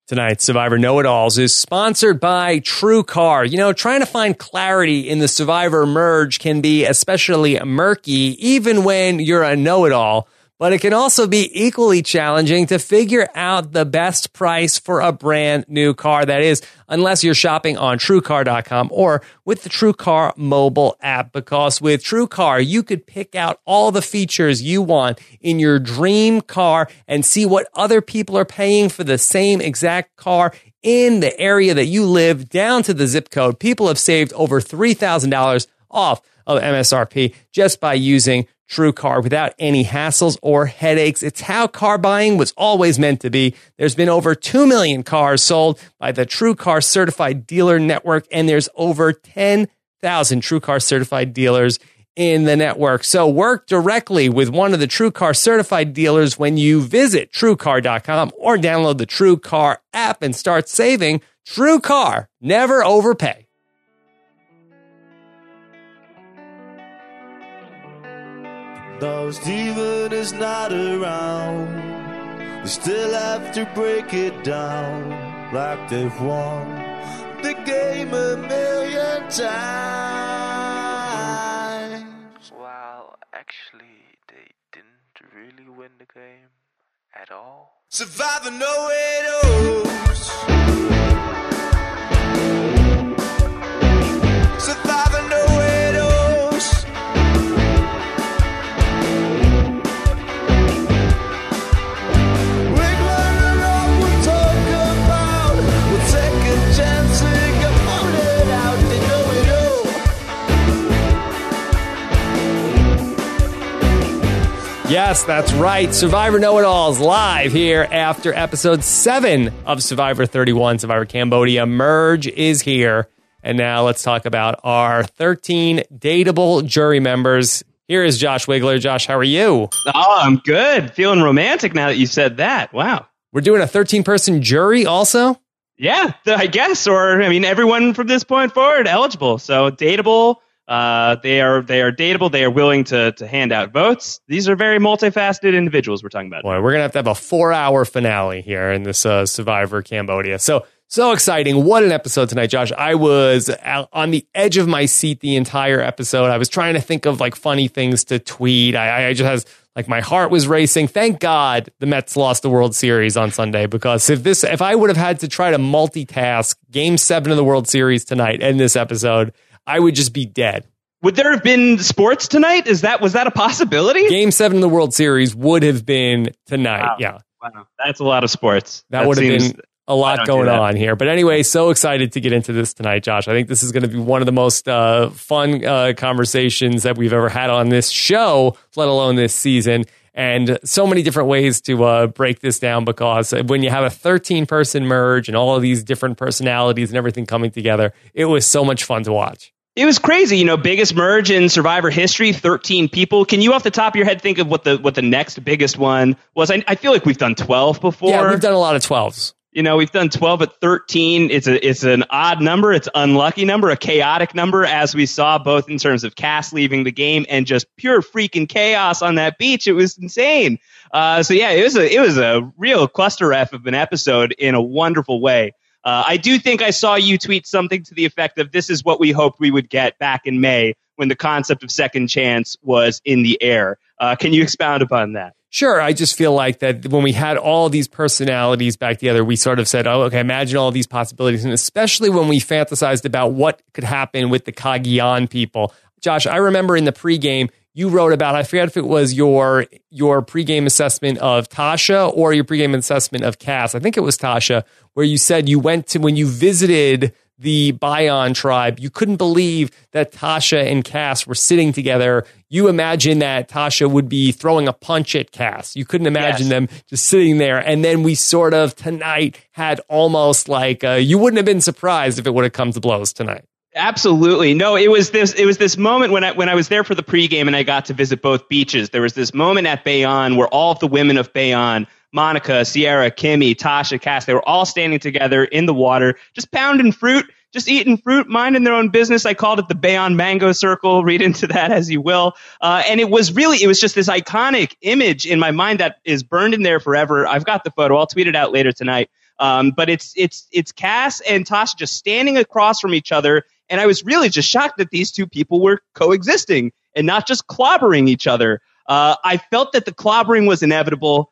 Tonight's Survivor Know-It-Alls is sponsored by TrueCar. You know, trying to find clarity in the Survivor merge can be especially murky, even when you're a know-it-all. But it can also be equally challenging to figure out the best price for a brand new car. That is, unless you're shopping on TrueCar.com or with the TrueCar mobile app. Because with TrueCar, you could pick out all the features you want in your dream car and see what other people are paying for the same exact car in the area that you live, down to the zip code. People have saved over $3,000 off of MSRP just by using TrueCar without any hassles or headaches. It's how car buying was always meant to be. There's been over 2 million cars sold by the TrueCar Certified Dealer Network, and there's over 10,000 TrueCar Certified dealers in the network. So work directly with one of the TrueCar Certified dealers when you visit TrueCar.com or download the TrueCar app and start saving. TrueCar, never overpay. Though Steven is not around, we still have to break it down like they've won the game a million times. Well, actually, they didn't really win the game at all. Survivor Know-It-Alls. Survivor Know-It-Alls. Yes, that's right. Survivor Know-It-Alls live here after episode 7 of Survivor 31. Survivor Cambodia Merge is here. And now let's talk about our 13 dateable jury members. Here is Josh Wigler. Josh, how are you? Oh, I'm good. Feeling romantic now that you said that. Wow. We're doing a 13-person jury also? Yeah, I guess. Or, I mean, everyone from this point forward eligible. So dateable. They are dateable. They are willing to hand out votes. These are very multifaceted individuals we're talking about. Boy, we're going to have a 4-hour finale here in this Survivor Cambodia. So exciting. What an episode tonight, Josh. I was on the edge of my seat the entire episode. I was trying to think of like funny things to tweet. I just has like my heart was racing. Thank God the Mets lost the World Series on Sunday, because if I would have had to try to multitask Game 7 of the World Series tonight and this episode, I would just be dead. Would there have been sports tonight? Was that a possibility? Game 7 of the World Series would have been tonight. Wow. Yeah. Wow. That's a lot of sports. That would have been a lot going on here. But anyway, so excited to get into this tonight, Josh. I think this is going to be one of the most fun conversations that we've ever had on this show, let alone this season. And so many different ways to break this down, because when you have a 13-person merge and all of these different personalities and everything coming together, it was so much fun to watch. It was crazy, biggest merge in Survivor history, 13 people. Can you off the top of your head think of what the next biggest one was? I feel like we've done 12 before. Yeah, we've done a lot of 12s. We've done 12, but 13, it's an odd number. It's an unlucky number, a chaotic number, as we saw both in terms of Cass leaving the game and just pure freaking chaos on that beach. It was insane. It was a real cluster F of an episode in a wonderful way. I do think I saw you tweet something to the effect of, this is what we hoped we would get back in May when the concept of second chance was in the air. Can you expound upon that? Sure. I just feel like that when we had all these personalities back together, we sort of said, oh, okay, imagine all these possibilities. And especially when we fantasized about what could happen with the Cagayan people. Josh, I remember in the pregame, you wrote about, I forget if it was your pregame assessment of Tasha or your pregame assessment of Cass. I think it was Tasha, where you said you went to, when you visited the Bayon tribe, you couldn't believe that Tasha and Cass were sitting together. You imagined that Tasha would be throwing a punch at Cass. You couldn't imagine them just sitting there. And then we sort of tonight had almost like, you wouldn't have been surprised if it would have come to blows tonight. Absolutely. No, it was this moment when I was there for the pregame and I got to visit both beaches. There was this moment at Bayon where all of the women of Bayon, Monica, Sierra, Kimmy, Tasha, Cass, they were all standing together in the water, just pounding fruit, just eating fruit, minding their own business. I called it the Bayon Mango Circle. Read into that as you will. And it was just this iconic image in my mind that is burned in there forever. I've got the photo. I'll tweet it out later tonight. But it's Cass and Tasha just standing across from each other. And I was really just shocked that these two people were coexisting and not just clobbering each other. I felt that the clobbering was inevitable.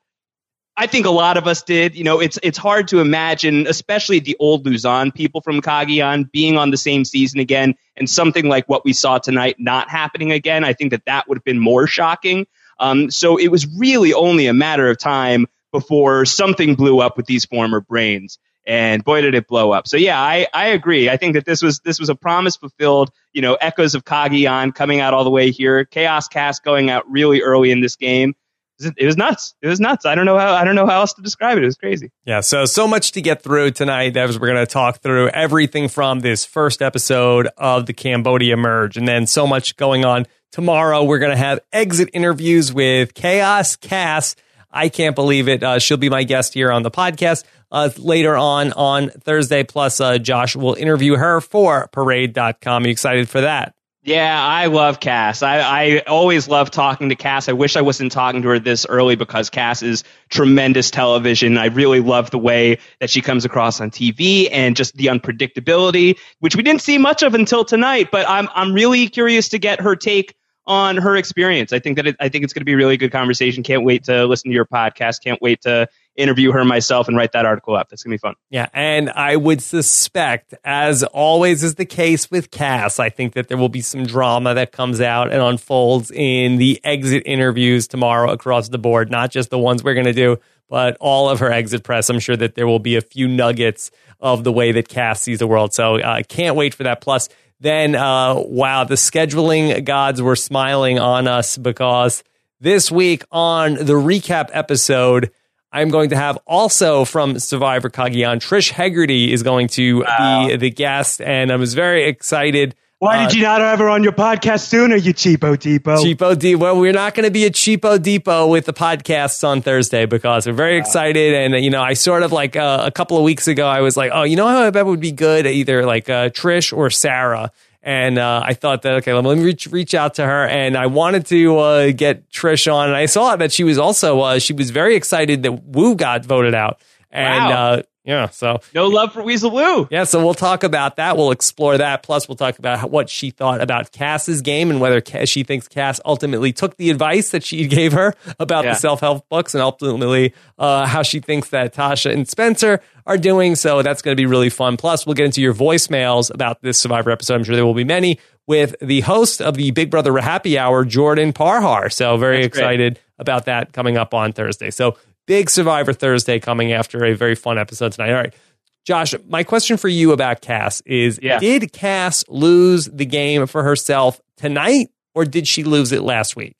I think a lot of us did. You know, it's hard to imagine, especially the old Luzon people from Cagayan being on the same season again, and something like what we saw tonight not happening again. I think that would have been more shocking. So it was really only a matter of time before something blew up with these former brains. And boy, did it blow up. So yeah, I agree. I think that this was a promise fulfilled. You know, echoes of Cagayan coming out all the way here. Chaos Cass going out really early in this game. It was nuts. It was nuts. I don't know how else to describe it. It was crazy. Yeah. So much to get through tonight. We're going to talk through everything from this first episode of the Cambodia Merge, and then so much going on tomorrow. We're going to have exit interviews with Chaos Cass. I can't believe it. She'll be my guest here on the podcast later on Thursday. Plus, Josh will interview her for Parade.com. Are you excited for that? Yeah, I love Cass. I always love talking to Cass. I wish I wasn't talking to her this early because Cass is tremendous television. I really love the way that she comes across on TV and just the unpredictability, which we didn't see much of until tonight. But I'm really curious to get her take on her experience. I think it's going to be a really good conversation. Can't wait to listen to your podcast. Can't wait to interview her myself and write that article up. That's going to be fun. Yeah, and I would suspect, as always is the case with Cass, I think that there will be some drama that comes out and unfolds in the exit interviews tomorrow across the board, not just the ones we're going to do, but all of her exit press. I'm sure that there will be a few nuggets of the way that Cass sees the world. So I can't wait for that. Plus, then, wow, the scheduling gods were smiling on us because this week on the recap episode, I'm going to have also from Survivor Cagayan, Trish Hegarty is going to be the guest, and I was very excited. Why did you not have her on your podcast sooner, you cheapo depot? Cheapo Depot. Well, we're not going to be a cheapo depot with the podcasts on Thursday because we're very excited. And, you know, I sort of like a couple of weeks ago, I was like, oh, you know how I bet would be good? Either like Trish or Sarah. And I thought that, okay, let me reach out to her. And I wanted to get Trish on. And I saw that she was also, she was very excited that Wu got voted out. And wow. Yeah, so no love for Weasel Wu. Yeah, so we'll talk about that. We'll explore that. Plus, we'll talk about what she thought about Cass's game and whether she thinks Cass ultimately took the advice that she gave her about the self-help books, and ultimately how she thinks that Tasha and Spencer are doing. So that's going to be really fun. Plus, we'll get into your voicemails about this Survivor episode. I'm sure there will be many with the host of the Big Brother Happy Hour, Jordan Parhar. So very excited about that coming up on Thursday. So big Survivor Thursday coming after a very fun episode tonight. All right, Josh, my question for you about Cass is, did Cass lose the game for herself tonight, or did she lose it last week?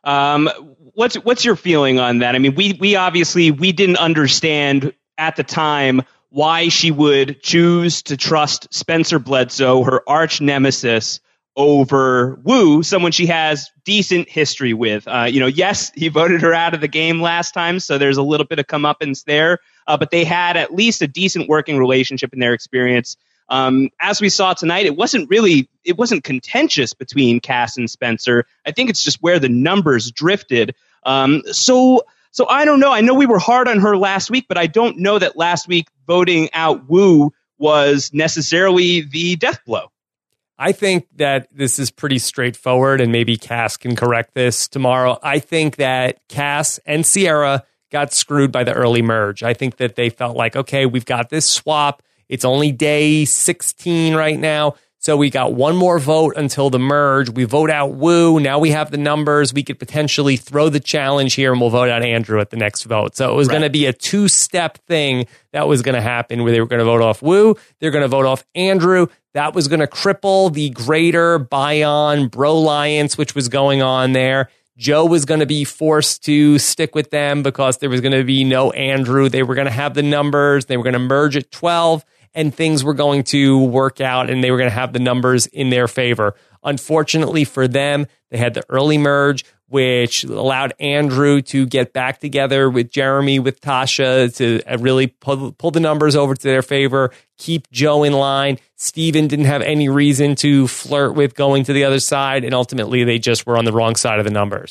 What's your feeling on that? I mean, we obviously didn't understand at the time why she would choose to trust Spencer Bledsoe, her arch nemesis, over Wu, someone she has decent history with. Yes, he voted her out of the game last time, so there's a little bit of comeuppance there. But they had at least a decent working relationship in their experience. As we saw tonight, it wasn't contentious between Cass and Spencer. I think it's just where the numbers drifted. So I don't know. I know we were hard on her last week, but I don't know that last week voting out Wu was necessarily the death blow. I think that this is pretty straightforward, and maybe Cass can correct this tomorrow. I think that Cass and Sierra got screwed by the early merge. I think that they felt like, okay, we've got this swap. It's only day 16 right now. So we got one more vote until the merge. We vote out Wu. Now we have the numbers. We could potentially throw the challenge here and we'll vote out Andrew at the next vote. So it was going to be a two-step thing that was going to happen where they were going to vote off Wu. They're going to vote off Andrew. That was going to cripple the greater Bion Bro-Alliance, which was going on there. Joe was going to be forced to stick with them because there was going to be no Andrew. They were going to have the numbers. They were going to merge at 12. And things were going to work out and they were going to have the numbers in their favor. Unfortunately for them, they had the early merge, which allowed Andrew to get back together with Jeremy, with Tasha, to really pull the numbers over to their favor, keep Joe in line. Steven didn't have any reason to flirt with going to the other side, and ultimately they just were on the wrong side of the numbers.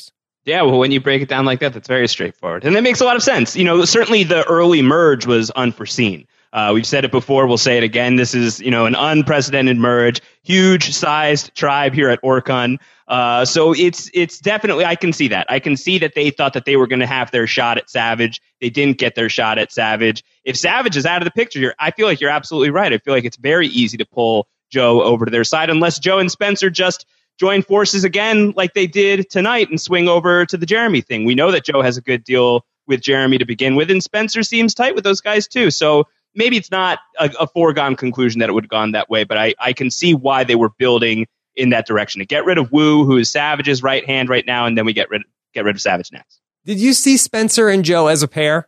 Yeah, well, when you break it down like that, that's very straightforward. And that makes a lot of sense. Certainly the early merge was unforeseen. We've said it before. We'll say it again. This is, an unprecedented merge, huge sized tribe here at Orkun. So it's definitely, I can see that. I can see that they thought that they were going to have their shot at Savage. They didn't get their shot at Savage. If Savage is out of the picture here, I feel like you're absolutely right. I feel like it's very easy to pull Joe over to their side unless Joe and Spencer just join forces again like they did tonight and swing over to the Jeremy thing. We know that Joe has a good deal with Jeremy to begin with, and Spencer seems tight with those guys too. So maybe it's not a foregone conclusion that it would have gone that way, but I can see why they were building in that direction to get rid of Wu, who is Savage's right hand right now, and then we get rid of Savage next. Did you see Spencer and Joe as a pair?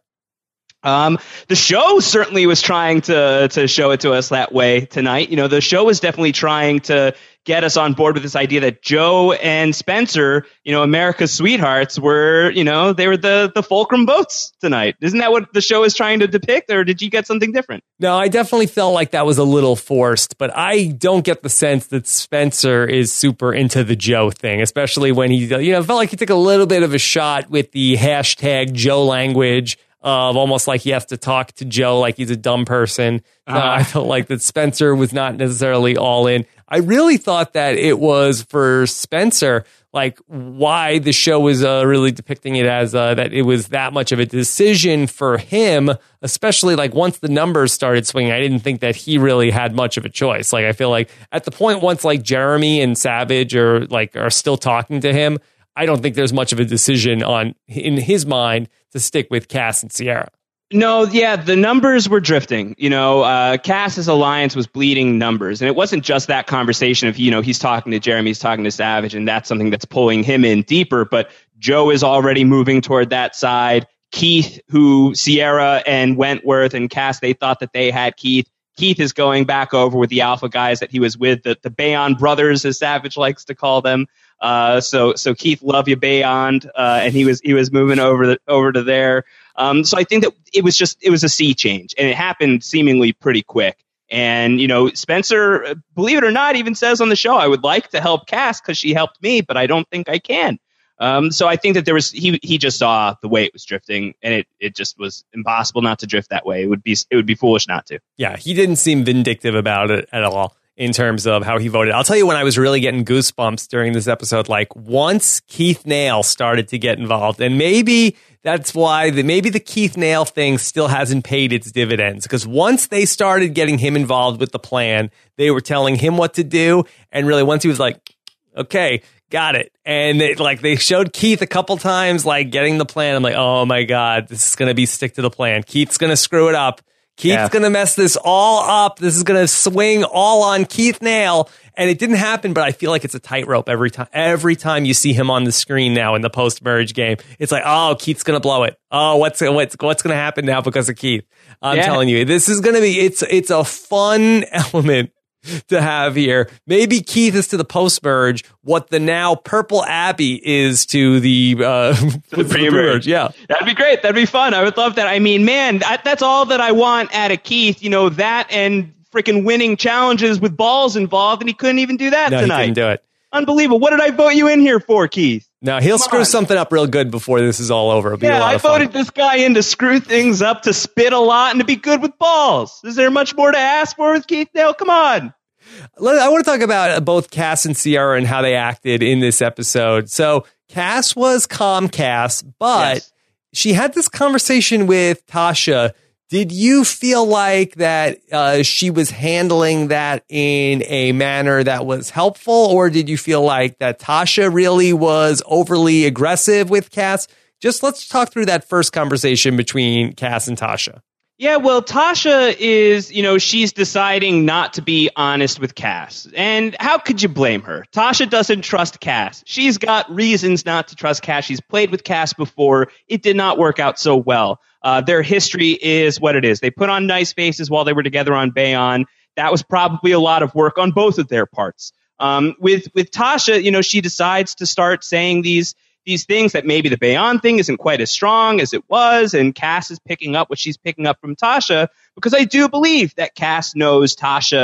The show certainly was trying to show it to us that way tonight. The show was definitely trying to get us on board with this idea that Joe and Spencer, America's sweethearts, were, they were the fulcrum votes tonight. Isn't that what the show is trying to depict, or did you get something different? No, I definitely felt like that was a little forced, but I don't get the sense that Spencer is super into the Joe thing, especially when he, felt like he took a little bit of a shot with the hashtag Joe language. Of almost like he has to talk to Joe like he's a dumb person. I felt like that Spencer was not necessarily all in. I really thought that it was for Spencer, like why the show was really depicting it as that it was that much of a decision for him, especially like once the numbers started swinging. I didn't think that he really had much of a choice. Like I feel like at the point once like Jeremy and Savage are still talking to him, I don't think there's much of a decision in his mind to stick with Cass and Sierra. No, yeah, the numbers were drifting. Cass's alliance was bleeding numbers. And it wasn't just that conversation of, he's talking to Jeremy, he's talking to Savage, and that's something that's pulling him in deeper. But Joe is already moving toward that side. Keith, who Sierra and Wentworth and Cass, they thought that they had Keith. Keith is going back over with the Alpha guys that he was with, the Bayon brothers, as Savage likes to call them. So Keith, love you, Beyond, and he was moving over to there. So I think that it was a sea change, and it happened seemingly pretty quick. And Spencer, believe it or not, even says on the show, I would like to help Cass because she helped me, but I don't think I can. So I think that he just saw the way it was drifting, and it just was impossible not to drift that way. It would be foolish not to. Yeah, he didn't seem vindictive about it at all in terms of how he voted. I'll tell you when I was really getting goosebumps during this episode, like once Keith Nail started to get involved, and maybe that's why maybe the Keith Nail thing still hasn't paid its dividends, because once they started getting him involved with the plan, they were telling him what to do, and really once he was like, okay, got it. And they showed Keith a couple times, like getting the plan. I'm like, oh my God, this is going to be stick to the plan. Keith's going to screw it up. Keith's going to mess this all up. This is going to swing all on Keith Nail. And it didn't happen, but I feel like it's a tightrope every time. Every time you see him on the screen now in the post-merge game, it's like, oh, Keith's going to blow it. Oh, what's going to happen now because of Keith? I'm telling you, this is going to be, it's a fun element to have here. Maybe Keith is to the post-merge what the now Purple Abbey is to the pre-merge. Yeah. That'd be great. That'd be fun. I would love that. I mean, man, that's all that I want out of Keith. That and freaking winning challenges with balls involved, and he couldn't even do that tonight. He couldn't do it. Unbelievable. What did I vote you in here for, Keith? No, he'll screw something up real good before this is all over. It'll be a lot of fun. I voted this guy in to screw things up, to spit a lot, and to be good with balls. Is there much more to ask for with Keith Nail? Come on. I want to talk about both Cass and Sierra and how they acted in this episode. So Cass was calm Cass, but she had this conversation with Tasha. Did you feel like that she was handling that in a manner that was helpful, or did you feel like that Tasha really was overly aggressive with Cass? Just let's talk through that first conversation between Cass and Tasha. Yeah, well, Tasha is, she's deciding not to be honest with Cass. And how could you blame her? Tasha doesn't trust Cass. She's got reasons not to trust Cass. She's played with Cass before. It did not work out so well. Their history is what it is. They put on nice faces while they were together on Bayon. That was probably a lot of work on both of their parts. With Tasha, she decides to start saying these things that maybe the Bayon thing isn't quite as strong as it was, and Cass is picking up what she's picking up from Tasha, because I do believe that Cass knows Tasha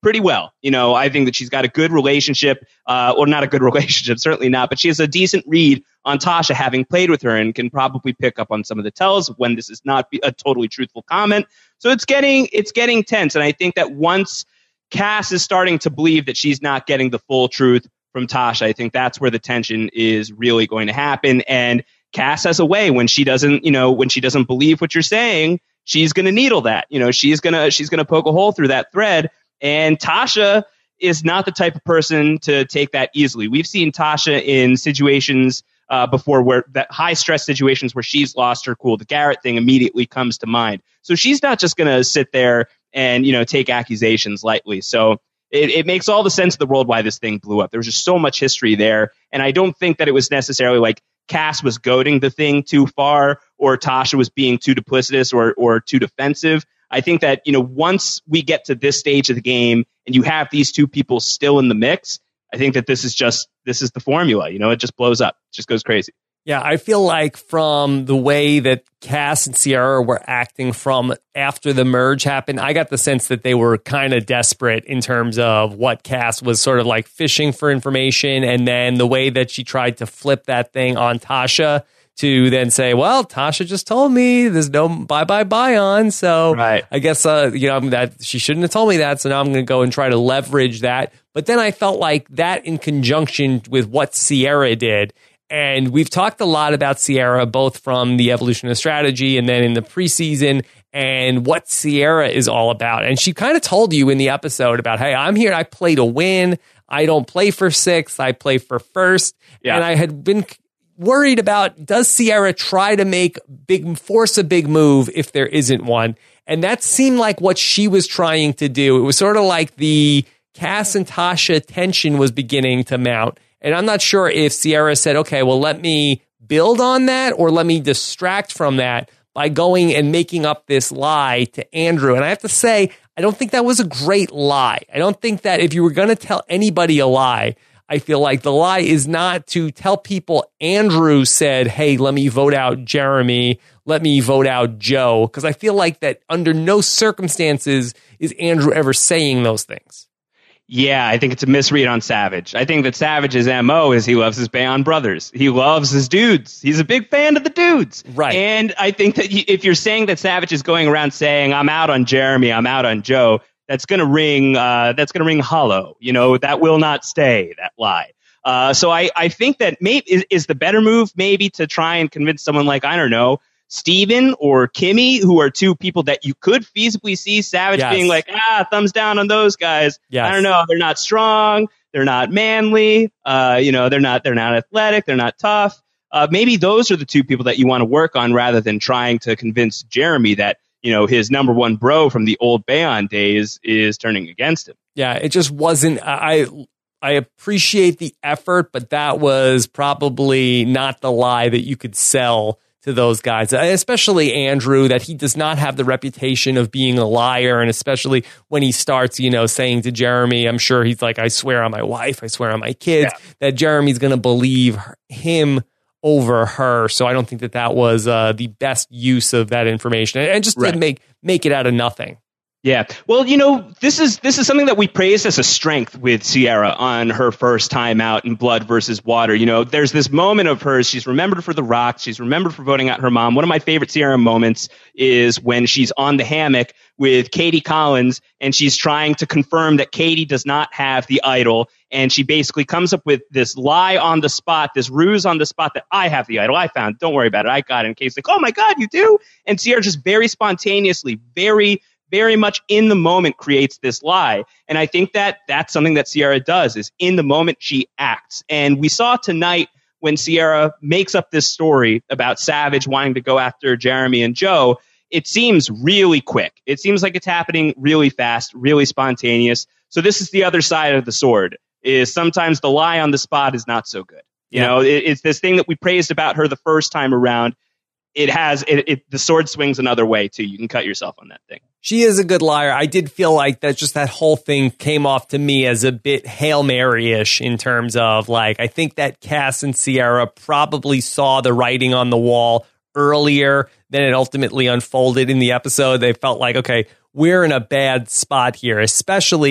pretty well. I think that she's got a good relationship, or not a good relationship, certainly not, but she has a decent read on Tasha, having played with her, and can probably pick up on some of the tells when this is not a totally truthful comment. So it's getting tense. And I think that once Cass is starting to believe that she's not getting the full truth from Tasha, I think that's where the tension is really going to happen. And Cass has a way when she doesn't believe what you're saying, she's going to needle that. She's going to poke a hole through that thread. And Tasha is not the type of person to take that easily. We've seen Tasha in situations before, where that high stress situations where she's lost her cool. The Garrett thing immediately comes to mind. So she's not just going to sit there and take accusations lightly. So it makes all the sense in the world why this thing blew up. There was just so much history there, and I don't think that it was necessarily like Cass was goading the thing too far, or Tasha was being too duplicitous or too defensive. I think that once we get to this stage of the game and you have these two people still in the mix, I think that this is the formula. It just blows up, it just goes crazy. Yeah, I feel like from the way that Cass and Sierra were acting from after the merge happened, I got the sense that they were kind of desperate in terms of what Cass was sort of like fishing for information, and then the way that she tried to flip that thing on Tasha to then say, well, Tasha just told me there's no buy on, so right. I guess that she shouldn't have told me that, so now I'm going to go and try to leverage that. But then I felt like that in conjunction with what Sierra did. And we've talked a lot about Sierra, both from the evolution of strategy and then in the preseason, and what Sierra is all about. And she kind of told you in the episode about, hey, I'm here, I play to win. I don't play for sixth, I play for first. Yeah. And I had been worried about, does Sierra try to force a big move if there isn't one? And that seemed like what she was trying to do. It was sort of like the Cass and Tasha tension was beginning to mount. And I'm not sure if Sierra said, okay, well, let me build on that or let me distract from that by going and making up this lie to Andrew. And I have to say, I don't think that was a great lie. I don't think that if you were going to tell anybody a lie, I feel like the lie is not to tell people Andrew said, hey, let me vote out Jeremy, let me vote out Joe, because I feel like that under no circumstances is Andrew ever saying those things. Yeah, I think it's a misread on Savage. I think that Savage's MO is he loves his Bayon brothers. He loves his dudes. He's a big fan of the dudes. Right. And I think that if you're saying that Savage is going around saying, I'm out on Jeremy, I'm out on Joe, that's going to ring hollow. That will not stay, that lie. So I think that maybe is the better move maybe to try and convince someone like, I don't know, Steven or Kimmy, who are two people that you could feasibly see Savage being like, thumbs down on those guys. Yes. I don't know. They're not strong. They're not manly. They're not athletic. They're not tough. Maybe those are the two people that you want to work on rather than trying to convince Jeremy that, his number one bro from the old Bayon days is turning against him. Yeah, it just wasn't. I appreciate the effort, but that was probably not the lie that you could sell to those guys, especially Andrew, that he does not have the reputation of being a liar. And especially when he starts, saying to Jeremy, I'm sure he's like, I swear on my wife, I swear on my kids, that Jeremy's going to believe him over her. So I don't think that was the best use of that information, and just to make it out of nothing. Yeah. Well, this is something that we praised as a strength with Sierra on her first time out in Blood versus Water. There's this moment of hers. She's remembered for the rock. She's remembered for voting out her mom. One of my favorite Sierra moments is when she's on the hammock with Katie Collins and she's trying to confirm that Katie does not have the idol. And she basically comes up with this lie on the spot, this ruse on the spot that I have the idol. I found. Don't worry about it. I got it. And Katie's like, oh my God, you do? And Sierra just very spontaneously, very much in the moment creates this lie. And I think that that's something that Sierra does, is in the moment she acts. And we saw tonight when Sierra makes up this story about Savage wanting to go after Jeremy and Joe, it seems really quick. It seems like it's happening really fast, really spontaneous. So this is the other side of the sword, is sometimes the lie on the spot is not so good. It's this thing that we praised about her the first time around. The sword swings another way too. You can cut yourself on that thing. She is a good liar. I did feel like that whole thing came off to me as a bit Hail Mary-ish in terms of I think that Cass and Sierra probably saw the writing on the wall earlier than it ultimately unfolded in the episode. They felt like, okay, we're in a bad spot here, especially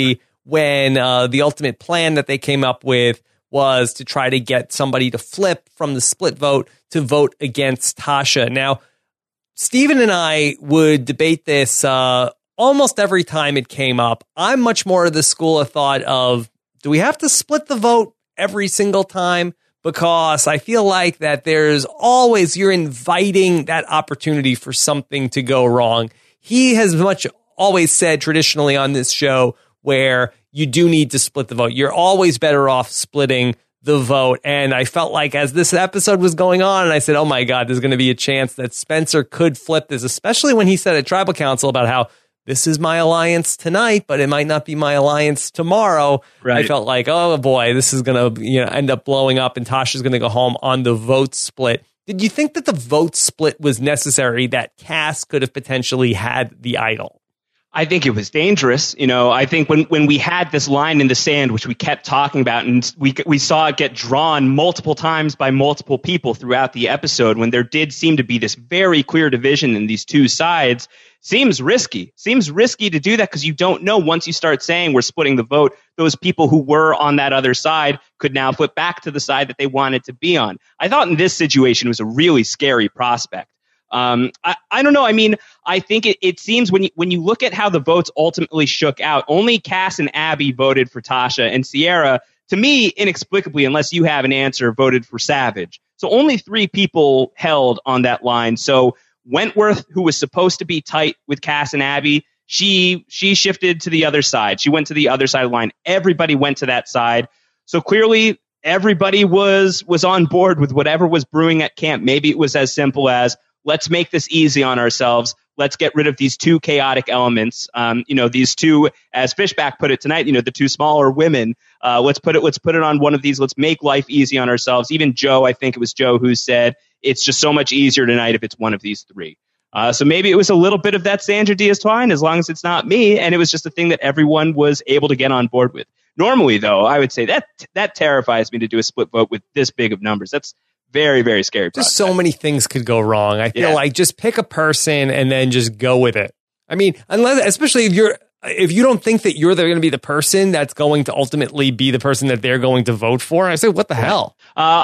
when the ultimate plan that they came up with was to try to get somebody to flip from the split vote to vote against Tasha. Now, Steven and I would debate this almost every time it came up. I'm much more of the school of thought of, do we have to split the vote every single time? Because I feel like that there's always, you're inviting that opportunity for something to go wrong. He has always said traditionally on this show where you do need to split the vote. You're always better off splitting the vote. And I felt like as this episode was going on, and I said, oh my God, there's going to be a chance that Spencer could flip this, especially when he said at Tribal Council about how this is my alliance tonight, but it might not be my alliance tomorrow. Right. I felt like, oh boy, this is going to end up blowing up and Tasha's going to go home on the vote split. Did you think that the vote split was necessary, that Cass could have potentially had the idol? I think it was dangerous. I think when we had this line in the sand, which we kept talking about, and we saw it get drawn multiple times by multiple people throughout the episode, when there did seem to be this very clear division in these two sides, seems risky to do that, because you don't know, once you start saying we're splitting the vote, those people who were on that other side could now flip back to the side that they wanted to be on. I thought in this situation it was a really scary prospect. I don't know. I mean, I think it seems when you look at how the votes ultimately shook out, only Cass and Abby voted for Tasha, and Sierra, to me, inexplicably, unless you have an answer, voted for Savage. So only 3 people held on that line. So Wentworth, who was supposed to be tight with Cass and Abby, she shifted to the other side. She went to the other side of the line. Everybody went to that side. So clearly everybody was on board with whatever was brewing at camp. Maybe it was as simple as, let's make this easy on ourselves. Let's get rid of these 2 chaotic elements. These 2, as Fishback put it tonight, the 2 smaller women. Let's put it on one of these. Let's make life easy on ourselves. Even Joe, I think it was Joe who said, it's just so much easier tonight if it's one of these 3. So maybe it was a little bit of that Sandra Diaz twine, as long as it's not me. And it was just a thing that everyone was able to get on board with. Normally, though, I would say that terrifies me to do a split vote with this big of numbers. That's very, very scary. Just so many things could go wrong. I feel like just pick a person and then just go with it. I mean, especially if you don't think that you're going to be the person that's going to ultimately be the person that they're going to vote for, I say, what the hell?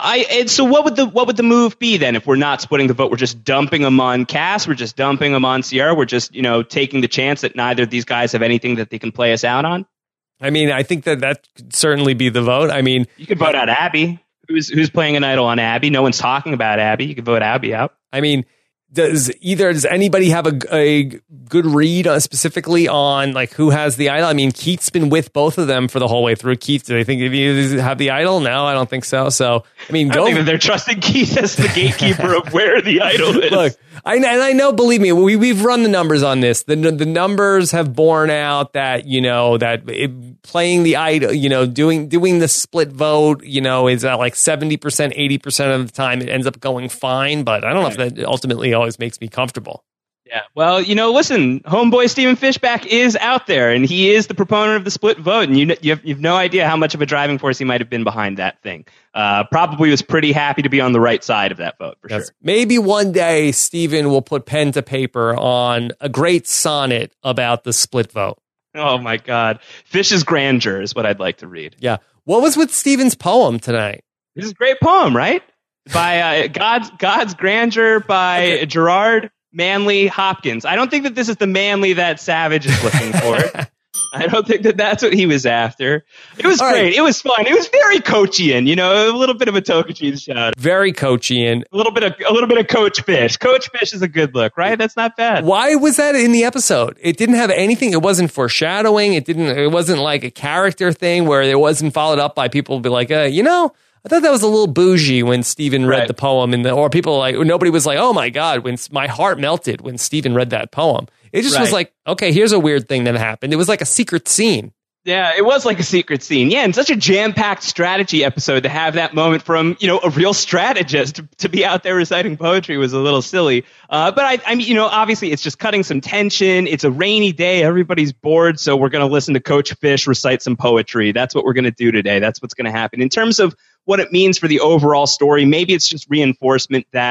So what would the move be then if we're not splitting the vote? We're just dumping them on Cass. We're just dumping them on Sierra. We're just taking the chance that neither of these guys have anything that they can play us out on. I mean, I think that could certainly be the vote. I mean, you could vote out Abby. Who's playing an idol on Abby? No one's talking about Abby. You could vote Abby out. I mean, does anybody have a good read specifically on like who has the idol? I mean, Keith's been with both of them for the whole way through. Keith, do they think if you have the idol? No, I don't think so. So, I mean, I think that they're trusting Keith as the gatekeeper of where the idol is. Look, I know, believe me, we've run the numbers on this. The numbers have borne out that, playing the idol, doing the split vote, is at like 70%, 80% of the time it ends up going fine. But I don't know if that ultimately always makes me comfortable. Yeah. Well, listen, homeboy Stephen Fishback is out there, and he is the proponent of the split vote, and you've no idea how much of a driving force he might have been behind that thing. Probably was pretty happy to be on the right side of that vote, for sure. Maybe one day Stephen will put pen to paper on a great sonnet about the split vote. Oh, my God. Fish's Grandeur is what I'd like to read. Yeah. What was with Stephen's poem tonight? This is a great poem, right? By God's Grandeur by Gerard Manley Hopkins. I don't think that this is the Manley that Savage is looking for. I don't think that that's what he was after. It was great. Right. It was fun. It was very Coachian, a little bit of a Tokachine shout. Very Coachian. A little bit of Coach Fish. Coach Fish is a good look, right? That's not bad. Why was that in the episode? It didn't have anything. It wasn't foreshadowing. It wasn't like a character thing where it wasn't followed up by people be like, I thought that was a little bougie when Stephen read the poem, or people nobody was like, oh my God, when my heart melted when Stephen read that poem. It just was like, okay, here's a weird thing that happened. It was like a secret scene. Yeah, it was like a secret scene. Yeah, and such a jam-packed strategy episode to have that moment from, a real strategist to be out there reciting poetry was a little silly. But I mean, obviously it's just cutting some tension. It's a rainy day. Everybody's bored. So we're going to listen to Coach Fish recite some poetry. That's what we're going to do today. That's what's going to happen. In terms of what it means for the overall story, maybe it's just reinforcement that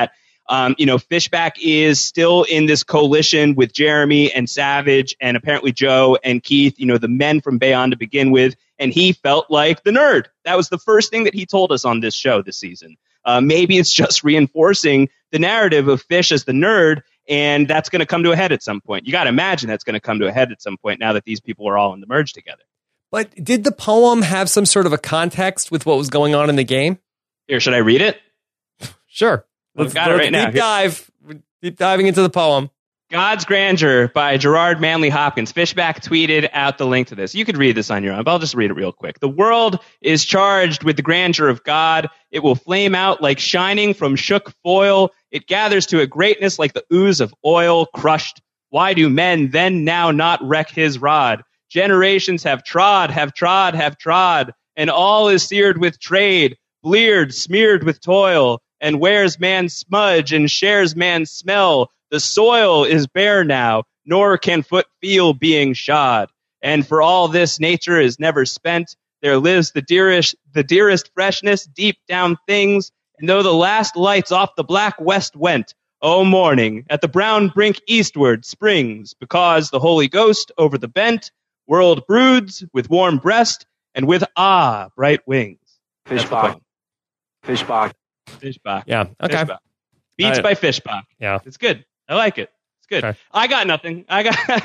Fishback is still in this coalition with Jeremy and Savage and apparently Joe and Keith, the men from Bayonne to begin with. And he felt like the nerd. That was the first thing that he told us on this show this season. Maybe it's just reinforcing the narrative of Fish as the nerd, and that's going to come to a head at some point. You got to imagine that's going to come to a head at some point now that these people are all in the merge together. But did the poem have some sort of a context with what was going on in the game? Here, should I read it? Sure. Let's got it right now. Deep diving into the poem. God's Grandeur by Gerard Manley Hopkins. Fishback tweeted out the link to this. You could read this on your own, but I'll just read it real quick. The world is charged with the grandeur of God. It will flame out like shining from shook foil. It gathers to a greatness like the ooze of oil crushed. Why do men then now not wreck his rod? Generations have trod, and all is seared with trade, bleared, smeared with toil, and wears man's smudge and shares man's smell. The soil is bare now, nor can foot feel being shod. And for all this nature is never spent. There lives the dearest freshness deep down things. And though the last lights off the black west went, O morning, at the brown brink eastward springs, because the Holy Ghost over the bent world broods with warm breast and with bright wings. Fishbach. Yeah. Okay. Fishbach. Beats by Fishbach. Yeah. It's good. I like it. It's good. Okay. I got nothing. I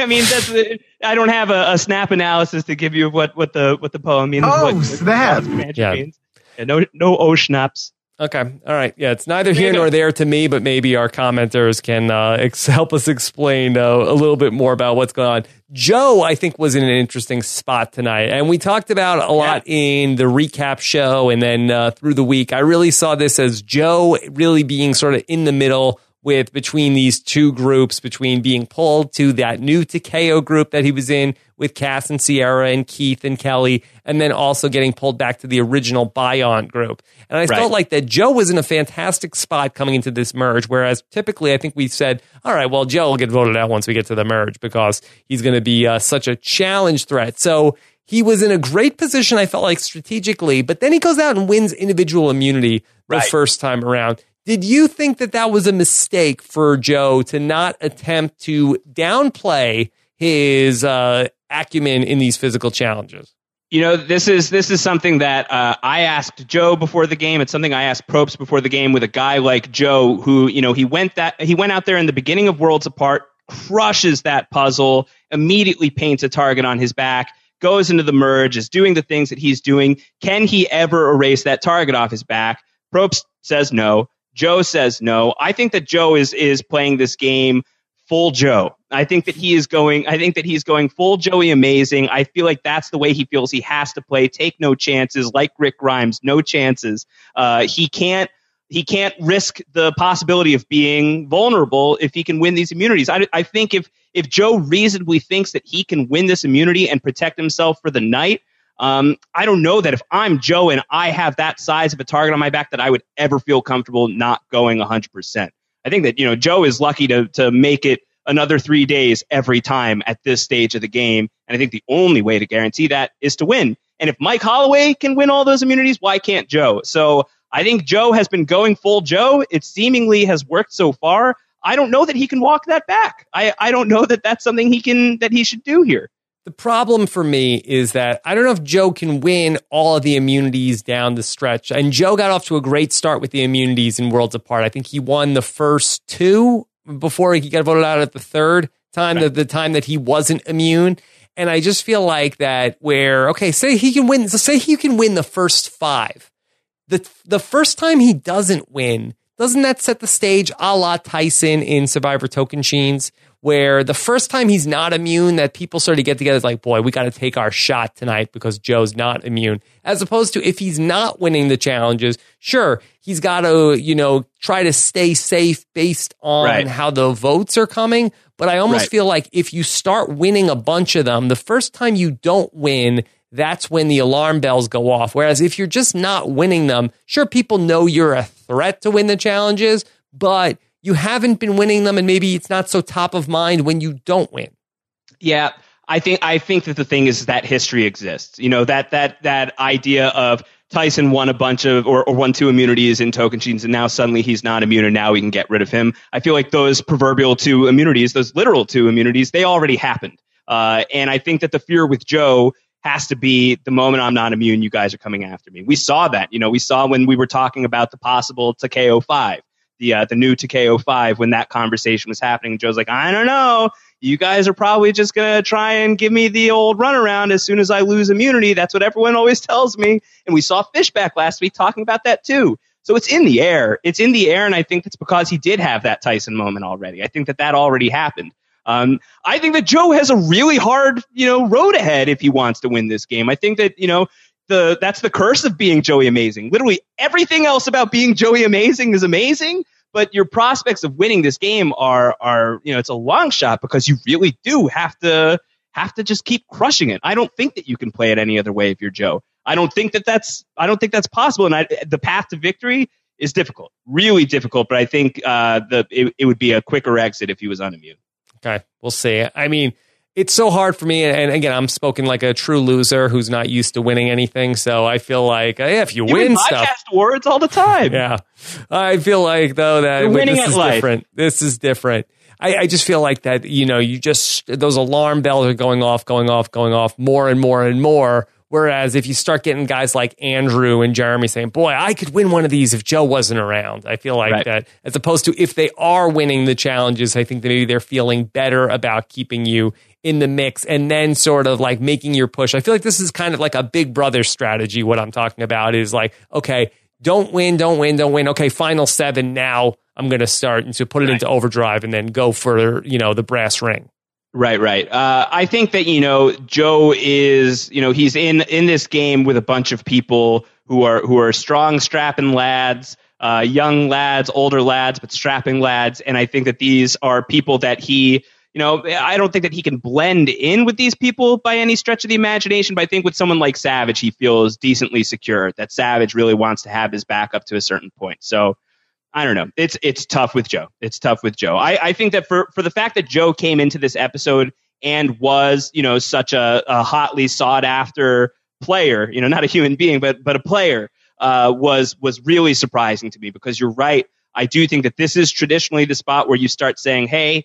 don't have a snap analysis to give you what the poem means. Snap. Means. Yeah, no schnaps. Okay. All right. Yeah, it's neither here nor there to me, but maybe our commenters can help us explain a little bit more about what's going on. Joe, I think, was in an interesting spot tonight, and we talked about a lot in the recap show and then through the week. I really saw this as Joe really being sort of in the middle between these two groups, between being pulled to that new Takeo group that he was in with Cass and Sierra and Keith and Kelly, and then also getting pulled back to the original Bayonne group. And I felt like that Joe was in a fantastic spot coming into this merge, whereas typically I think we said, all right, well, Joe will get voted out once we get to the merge because he's going to be such a challenge threat. So he was in a great position, I felt like, strategically, but then he goes out and wins individual immunity the first time around. Did you think that was a mistake for Joe to not attempt to downplay his acumen in these physical challenges? This is something that I asked Joe before the game. It's something I asked Probst before the game with a guy like Joe who, he went out there in the beginning of Worlds Apart, crushes that puzzle, immediately paints a target on his back, goes into the merge, is doing the things that he's doing. Can he ever erase that target off his back? Probst says no. Joe says no. I think that Joe is playing this game full Joe. I think that he's going full Joey Amazing. I feel like that's the way he feels he has to play. Take no chances, like Rick Grimes, no chances. He can't risk the possibility of being vulnerable if he can win these immunities. I think if Joe reasonably thinks that he can win this immunity and protect himself for the night, I don't know that if I'm Joe and I have that size of a target on my back that I would ever feel comfortable not going 100%. I think that, Joe is lucky to make it another 3 days every time at this stage of the game. And I think the only way to guarantee that is to win. And if Mike Holloway can win all those immunities, why can't Joe? So I think Joe has been going full Joe. It seemingly has worked so far. I don't know that he can walk that back. I don't know that that's something that he should do here. The problem for me is that I don't know if Joe can win all of the immunities down the stretch. And Joe got off to a great start with the immunities in Worlds Apart. I think he won the first two before he got voted out at the third time, the time that he wasn't immune. And I just feel like that say he can win the first five. The first time he doesn't win, doesn't that set the stage a la Tyson in Survivor Tocantins, where the first time he's not immune, that people sort of get together, it's like, boy, we got to take our shot tonight because Joe's not immune. As opposed to if he's not winning the challenges, sure, he's got to, try to stay safe based on how the votes are coming. But I almost feel like if you start winning a bunch of them, the first time you don't win, that's when the alarm bells go off. Whereas if you're just not winning them, sure, people know you're a threat to win the challenges, but you haven't been winning them, and maybe it's not so top of mind when you don't win. Yeah, I think that the thing is that history exists. That idea of Tyson won a bunch of, or won 2 immunities in Tocantins, and now suddenly he's not immune, and now we can get rid of him. I feel like those proverbial 2 immunities, those literal 2 immunities, they already happened. And I think that the fear with Joe has to be the moment I'm not immune, you guys are coming after me. We saw that. We saw when we were talking about the possible Takeo 5, the new Takeo 5, when that conversation was happening. Joe's like, I don't know. You guys are probably just going to try and give me the old runaround as soon as I lose immunity. That's what everyone always tells me. And we saw Fishback last week talking about that too. So it's in the air. It's in the air, and I think that's because he did have that Tyson moment already. I think that already happened. I think that Joe has a really hard, road ahead if he wants to win this game. I think that, that's the curse of being Joey Amazing. Literally everything else about being Joey Amazing is amazing. But your prospects of winning this game are it's a long shot because you really do have to just keep crushing it. I don't think that you can play it any other way if you're Joe. I don't think that's possible. And the path to victory is difficult, really difficult. But I think it would be a quicker exit if he was unimmune. Okay, we'll see. I mean, it's so hard for me, and again, I'm spoken like a true loser who's not used to winning anything, so I feel like, if you win stuff... podcast awards all the time. Yeah. I feel like, though, that you're winning this at is life. Different. This is different. I just feel like that, those alarm bells are going off more and more and more, whereas if you start getting guys like Andrew and Jeremy saying, boy, I could win one of these if Joe wasn't around, I feel like that, as opposed to if they are winning the challenges, I think that maybe they're feeling better about keeping you in the mix and then sort of like making your push. I feel like this is kind of like a big brother strategy. What I'm talking about is like, okay, don't win. Okay, final 7 now. I'm going to start and so put it into overdrive and then go for, the brass ring. Right. I think that, Joe is, he's in this game with a bunch of people who are strong, strapping lads, young lads, older lads, but strapping lads. And I think that these are people that he, I don't think that he can blend in with these people by any stretch of the imagination. But I think with someone like Savage, he feels decently secure, that Savage really wants to have his back up to a certain point. So I don't know. It's tough with Joe. I think that for the fact that Joe came into this episode and was, such a hotly sought after player, not a human being, but a player, was really surprising to me, because you're right. I do think that this is traditionally the spot where you start saying, hey,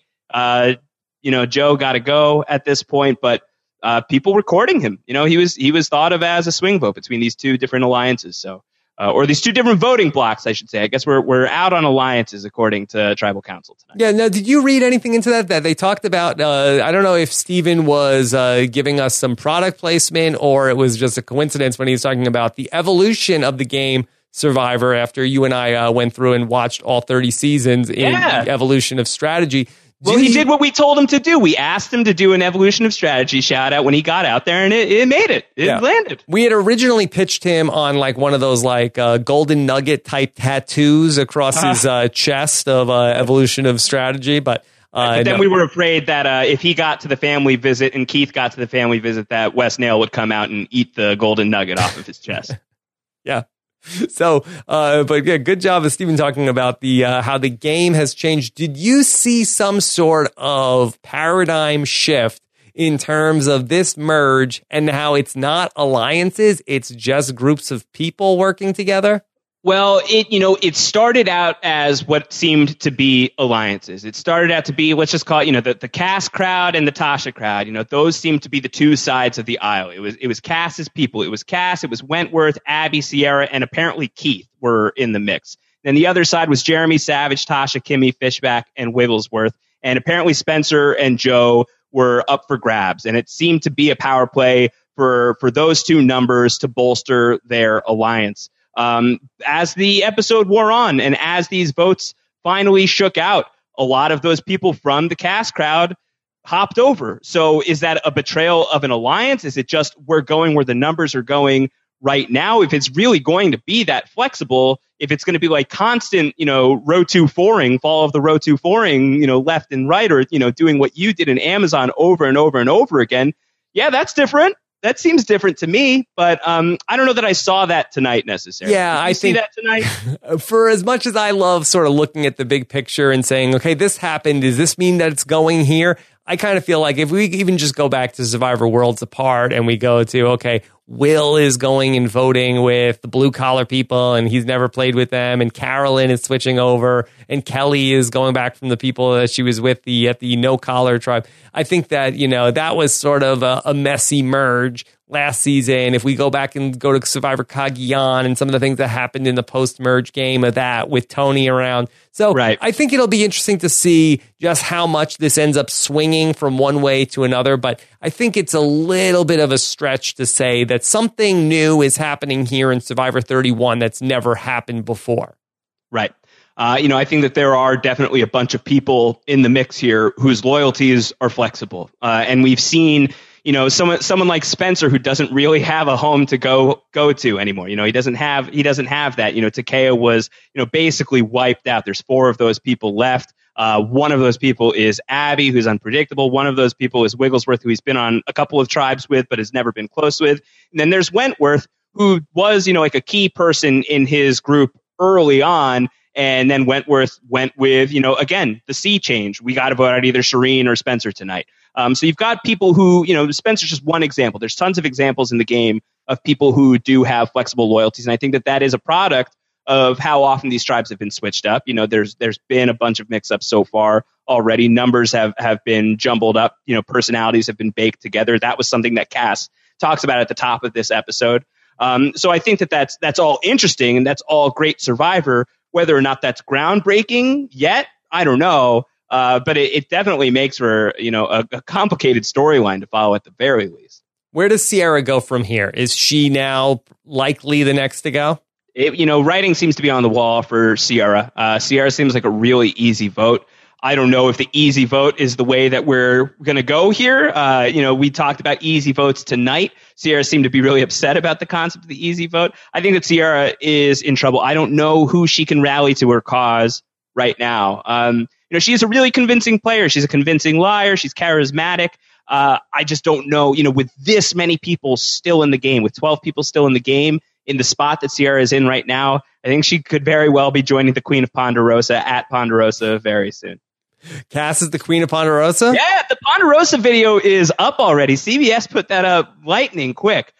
Joe got to go at this point, but people were courting him. He was thought of as a swing vote between these 2 different alliances. So. Or these 2 different voting blocks, I should say. I guess we're out on alliances according to Tribal Council tonight. Yeah. Now, did you read anything into that they talked about? I don't know if Steven was giving us some product placement or it was just a coincidence when he was talking about the evolution of the game Survivor after you and I went through and watched all 30 seasons in the evolution of strategy. Well, he did what we told him to do. We asked him to do an evolution of strategy shout out when he got out there, and it made it. It landed. We had originally pitched him on like one of those like golden nugget type tattoos across his chest of evolution of strategy, but then we were afraid that if he got to the family visit and Keith got to the family visit, that Wes Nail would come out and eat the golden nugget off of his chest. Yeah. So, but yeah, good job of Steven talking about the how the game has changed. Did you see some sort of paradigm shift in terms of this merge and how it's not alliances, it's just groups of people working together? Well, it started out as what seemed to be alliances. It started out to be, let's just call it, the Cass crowd and the Tasha crowd. Those seemed to be the 2 sides of the aisle. It was Cass's people. It was Cass, it was Wentworth, Abby, Sierra, and apparently Keith were in the mix. Then the other side was Jeremy, Savage, Tasha, Kimmy, Fishback, and Wigglesworth. And apparently Spencer and Joe were up for grabs. And it seemed to be a power play for those 2 numbers to bolster their alliance. As the episode wore on and as these votes finally shook out, a lot of those people from the Cass crowd hopped over. So is that a betrayal of an alliance? Is it just we're going where the numbers are going right now? If it's really going to be that flexible, if it's going to be like constant, row 2 foring, fall of the row 2 foring, left and right, or, doing what you did in Amazon over and over and over again. Yeah, that's different. That seems different to me, but I don't know that I saw that tonight necessarily. Yeah, I think that tonight. For as much as I love sort of looking at the big picture and saying, okay, this happened. Does this mean that it's going here? I kind of feel like if we even just go back to Survivor Worlds Apart and we go to, okay, Will is going and voting with the blue collar people, and he's never played with them. And Carolyn is switching over, and Kelly is going back from the people that she was with at the no collar tribe. I think that, that was sort of a messy merge last season. If we go back and go to Survivor Cagayan and some of the things that happened in the post-merge game of that with Tony around. So right. I think it'll be interesting to see just how much this ends up swinging from one way to another. But I think it's a little bit of a stretch to say that something new is happening here in Survivor 31 that's never happened before. Right. I think that there are definitely a bunch of people in the mix here whose loyalties are flexible. And we've seen, someone like Spencer who doesn't really have a home to go to anymore. He doesn't have that. Takeo was, basically wiped out. There's 4 of those people left. One of those people is Abby, who's unpredictable. One of those people is Wigglesworth, who he's been on a couple of tribes with, but has never been close with. And then there's Wentworth, who was, like a key person in his group early on. And then Wentworth went with, again, the sea change. We got to vote out either Shireen or Spencer tonight. So you've got people who, Spencer's just one example. There's tons of examples in the game of people who do have flexible loyalties. And I think that is a product of how often these tribes have been switched up. There's been a bunch of mix-ups so far already. Numbers have been jumbled up. Personalities have been baked together. That was something that Cass talks about at the top of this episode. So I think that's all interesting and that's all great Survivor. Whether or not that's groundbreaking yet, I don't know. But it definitely makes for, a complicated storyline to follow at the very least. Where does Sierra go from here? Is she now likely the next to go? Writing seems to be on the wall for Sierra. Sierra seems like a really easy vote. I don't know if the easy vote is the way that we're going to go here. We talked about easy votes tonight. Sierra seemed to be really upset about the concept of the easy vote. I think that Sierra is in trouble. I don't know who she can rally to her cause right now. She's a really convincing player. She's a convincing liar. She's charismatic. I just don't know, with this many people still in the game, with 12 people still in the game, in the spot that Sierra is in right now, I think she could very well be joining the Queen of Ponderosa at Ponderosa very soon. Cass is the Queen of Ponderosa? Yeah, the Ponderosa video is up already. CBS put that up lightning quick.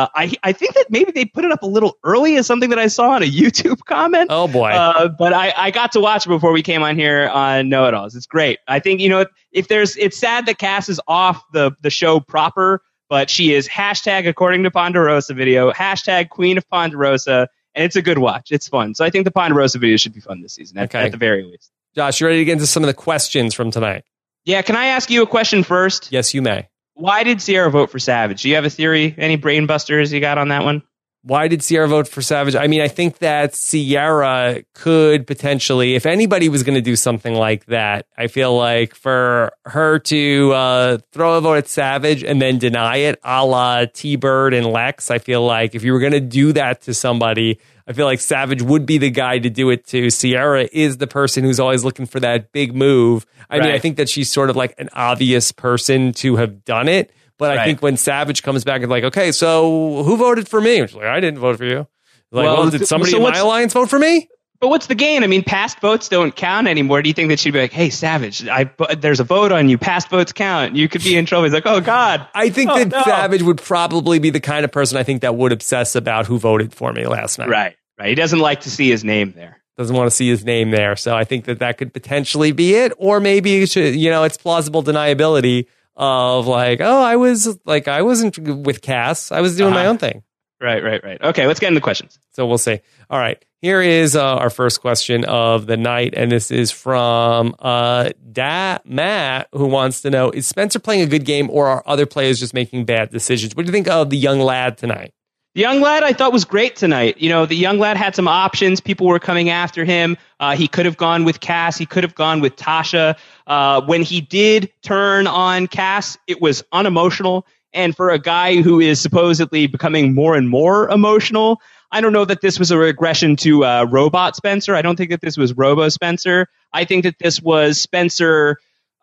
I think that maybe they put it up a little early as something that I saw on a YouTube comment. Oh, boy. But I got to watch it before we came on here on Know-It-Alls. It's great. I think, it's sad that Cass is off the show proper, but she is hashtag according to Ponderosa video, hashtag Queen of Ponderosa, and it's a good watch. It's fun. So I think the Ponderosa video should be fun this season, at the very least. Josh, you ready to get into some of the questions from tonight? Yeah, can I ask you a question first? Yes, you may. Why did Sierra vote for Savage? Do you have a theory? Any brain busters you got on that one? Why did Sierra vote for Savage? I mean, I think that Sierra could potentially, if anybody was going to do something like that, I feel like for her to throw a vote at Savage and then deny it, a la T-Bird and Lex, I feel like if you were going to do that to somebody, I feel like Savage would be the guy to do it to. Sierra is the person who's always looking for that big move. I mean, I think that she's sort of like an obvious person to have done it. But I think when Savage comes back and like, okay, so who voted for me? She's like, I didn't vote for you. Like, well, did somebody in my alliance vote for me? But what's the gain? I mean, past votes don't count anymore. Do you think that she'd be like, hey, Savage, there's a vote on you. Past votes count. You could be in trouble. He's like, oh, God. I think Savage would probably be the kind of person I think that would obsess about who voted for me last night. Right. He doesn't like to see his name there. Doesn't want to see his name there. So I think that could potentially be it. Or maybe, it's plausible deniability of like, oh, I wasn't with Cass. I was doing my own thing. Right. Okay, let's get into questions. So we'll see. All right. Here is our first question of the night. And this is from Matt, who wants to know, is Spencer playing a good game or are other players just making bad decisions? What do you think of the young lad tonight? The young lad I thought was great tonight. The young lad had some options. People were coming after him. He could have gone with Cass. He could have gone with Tasha. When he did turn on Cass, it was unemotional. And for a guy who is supposedly becoming more and more emotional, I don't know that this was a regression to Robot Spencer. I don't think that this was Robo Spencer. I think that this was Spencer,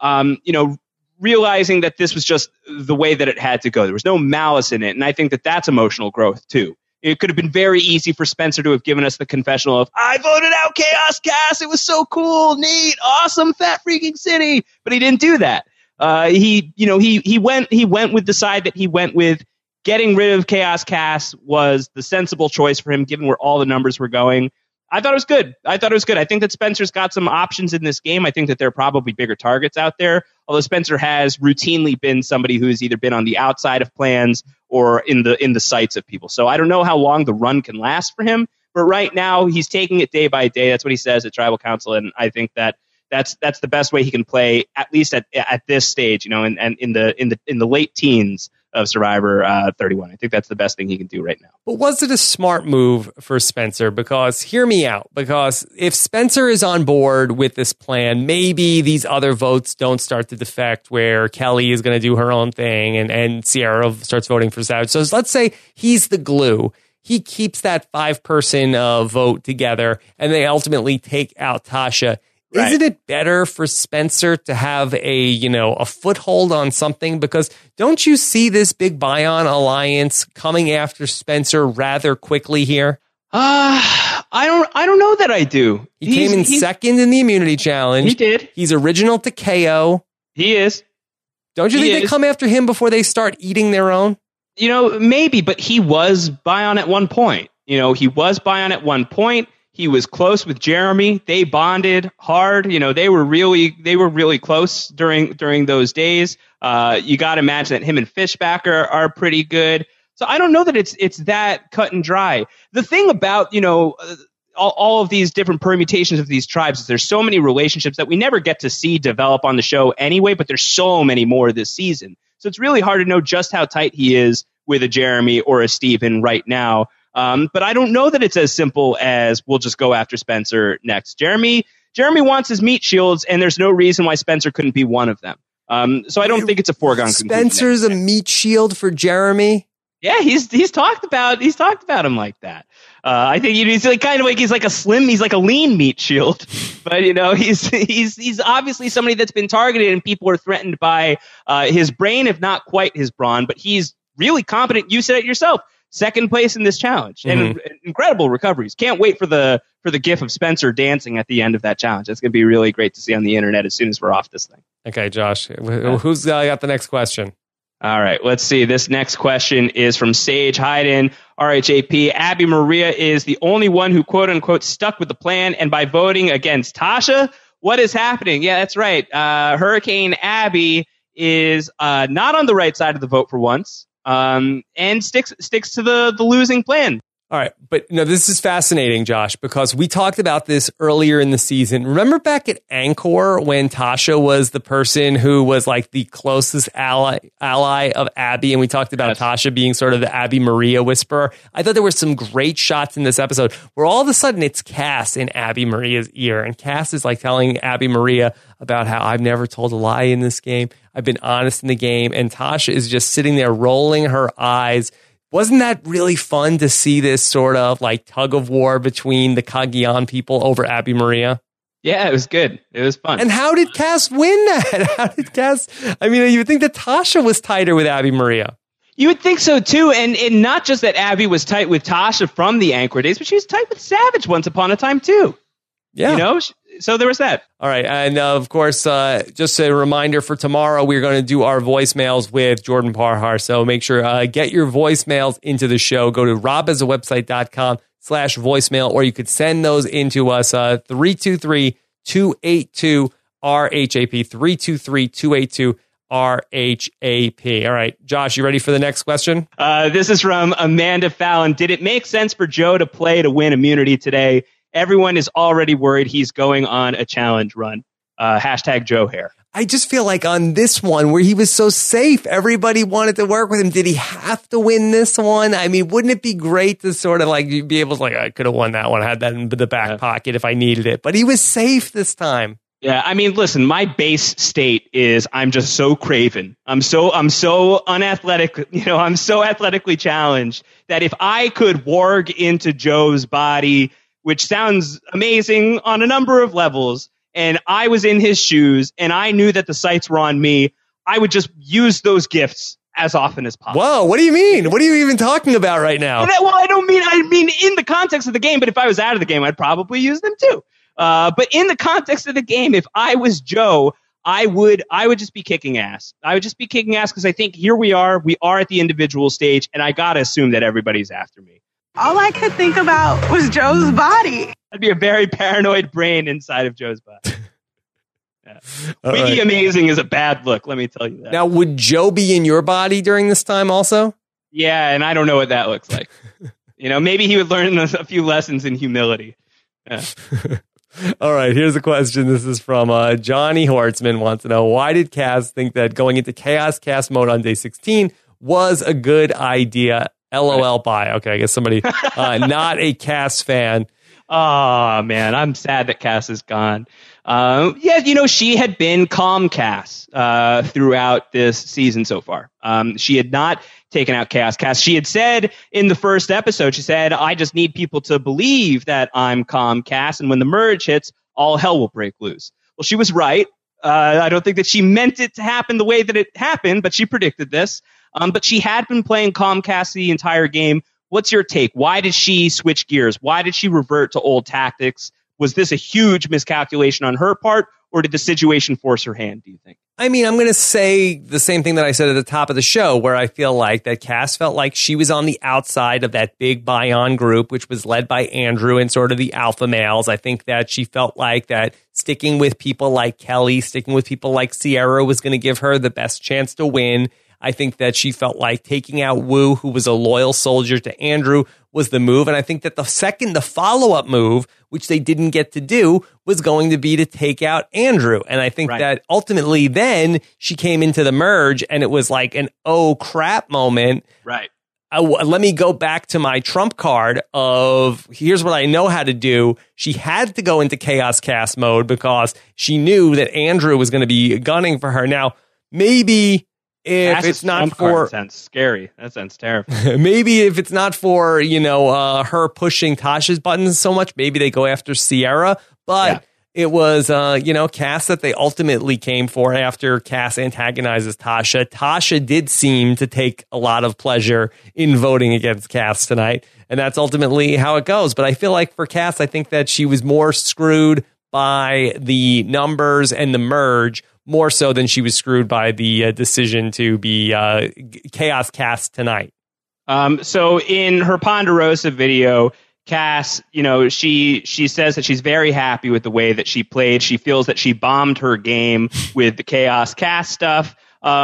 realizing that this was just the way that it had to go. There was no malice in it. And I think that that's emotional growth, too. It could have been very easy for Spencer to have given us the confessional of, I voted out Chaos Cass. It was so cool, neat, awesome, fat freaking city. But he didn't do that. He went with the side that he went with, getting rid of Chaos Cass was the sensible choice for him, given where all the numbers were going. I thought it was good. I think that Spencer's got some options in this game. I think that there are probably bigger targets out there, although Spencer has routinely been somebody who has either been on the outside of plans or in the sights of people. So I don't know how long the run can last for him, but right now he's taking it day by day. That's what he says at Tribal Council, and I think that that's the best way he can play, at least at this stage, and in the late teens of Survivor 31. I think that's the best thing he can do right now. But was it a smart move for Spencer? Because hear me out. Because if Spencer is on board with this plan, maybe these other votes don't start to defect where Kelly is going to do her own thing and Sierra starts voting for Savage. So let's say he's the glue. He keeps that 5-person vote together and they ultimately take out Tasha. Right. Isn't it better for Spencer to have a foothold on something? Because don't you see this big Bion alliance coming after Spencer rather quickly here? I don't know that I do. He came in second in the immunity challenge. He did. He's original to KO. He is. Don't you think they come after him before they start eating their own? Maybe, but he was Bion at one point. He was close with Jeremy. They bonded hard. They were really close during those days. You got to imagine that him and Fishback are pretty good. So I don't know that it's that cut and dry. The thing about all of these different permutations of these tribes is there's so many relationships that we never get to see develop on the show anyway. But there's so many more this season, so it's really hard to know just how tight he is with a Jeremy or a Steven right now. But I don't know that it's as simple as we'll just go after Spencer next. Jeremy wants his meat shields, and there's no reason why Spencer couldn't be one of them. So I don't think it's a foregone conclusion. Spencer's a meat shield for Jeremy? Yeah, he's talked about him like that. I think he's like kind of like he's like a lean meat shield, but he's obviously somebody that's been targeted and people are threatened by his brain, if not quite his brawn. But he's really competent. You said it yourself. Second place in this challenge and incredible recoveries. Can't wait for the gif of Spencer dancing at the end of that challenge. That's going to be really great to see on the internet as soon as we're off this thing. Okay, Josh, who's got the next question? All right, let's see. This next question is from Sage Hayden, RHAP. Abby Maria is the only one who quote unquote stuck with the plan, and by voting against Tasha, what is happening? Yeah, that's right. Hurricane Abby is not on the right side of the vote for once. And sticks to the losing plan. All right. But this is fascinating, Josh, because we talked about this earlier in the season. Remember back at Angkor when Tasha was the person who was like the closest ally of Abby, and we talked about Tasha being sort of the Abby Maria whisperer. I thought there were some great shots in this episode where all of a sudden it's Cass in Abby Maria's ear, and Cass is like telling Abby Maria about how I've never told a lie in this game. I've been honest in the game. And Tasha is just sitting there rolling her eyes. Wasn't that really fun to see this sort of like tug of war between the Cagayan people over Abby Maria? Yeah, it was good. It was fun. And how did Cass win that? You would think that Tasha was tighter with Abby Maria. You would think so too. And not just that Abby was tight with Tasha from the Angkor days, but she was tight with Savage once upon a time too. Yeah. So there was that. All right. And of course, just a reminder for tomorrow, we're going to do our voicemails with Jordan Parhar. So make sure, get your voicemails into the show. Go to robhasawebsite.com/voicemail, or you could send those into us, 323-282-RHAP, 323-282-RHAP. All right. Josh, you ready for the next question? This is from Amanda Fallon. Did it make sense for Joe to play to win immunity today? Everyone is already worried he's going on a challenge run. Hashtag Joe Hair. I just feel like on this one where he was so safe, everybody wanted to work with him. Did he have to win this one? Wouldn't it be great to sort of like be able to I could have won that one. I had that in the back pocket if I needed it. But he was safe this time. Yeah, listen, my base state is I'm just so craven. I'm so unathletic, I'm so athletically challenged that if I could warg into Joe's body, which sounds amazing on a number of levels, and I was in his shoes, and I knew that the sights were on me, I would just use those gifts as often as possible. Whoa, what do you mean? What are you even talking about right now? Well, I mean in the context of the game, but if I was out of the game, I'd probably use them too. But in the context of the game, if I was Joe, I would just be kicking ass. I would just be kicking ass because I think here we are at the individual stage, and I gotta assume that everybody's after me. All I could think about was Joe's body. That'd be a very paranoid brain inside of Joe's body. Yeah. Wiggy right. Amazing is a bad look, let me tell you that. Now, would Joe be in your body during this time also? Yeah, and I don't know what that looks like. Maybe he would learn a few lessons in humility. Yeah. All right, here's a question. This is from Johnny Hortzman. Wants to know, why did Cass think that going into Chaos Cast mode on day 16 was a good idea? LOL, bye. Okay, I guess somebody not a Cass fan. Oh, man, I'm sad that Cass is gone. She had been calm Cass throughout this season so far. She had not taken out Chaos Cass. She had said in the first episode, she said, I just need people to believe that I'm calm Cass, and when the merge hits, all hell will break loose. Well, she was right. I don't think that she meant it to happen the way that it happened, but she predicted this. But she had been playing calm Cass the entire game. What's your take? Why did she switch gears? Why did she revert to old tactics? Was this a huge miscalculation on her part, or did the situation force her hand, do you think? I mean, I'm going to say the same thing that I said at the top of the show, where I feel like that Cass felt like she was on the outside of that big Bion group, which was led by Andrew and sort of the alpha males. I think that she felt like that sticking with people like Kelly, sticking with people like Sierra was going to give her the best chance to win. I think that she felt like taking out Wu, who was a loyal soldier to Andrew, was the move. And I think that the follow-up move, which they didn't get to do, was going to be to take out Andrew. And I think that ultimately then she came into the merge and it was like an oh crap moment. Right. Let me go back to my trump card of here's what I know how to do. She had to go into Chaos Cast mode because she knew that Andrew was going to be gunning for her. Now, maybe if it's not for... That sounds scary. That sounds terrible. Maybe if it's not for, her pushing Tasha's buttons so much, maybe they go after Sierra. But it was, Cass that they ultimately came for after Cass antagonizes Tasha. Tasha did seem to take a lot of pleasure in voting against Cass tonight. And that's ultimately how it goes. But I feel like for Cass, I think that she was more screwed by the numbers and the merge, more so than she was screwed by the decision to be Chaos Cast tonight. So in her Ponderosa video, Cass, she says that she's very happy with the way that she played. She feels that she bombed her game with the Chaos Cast stuff.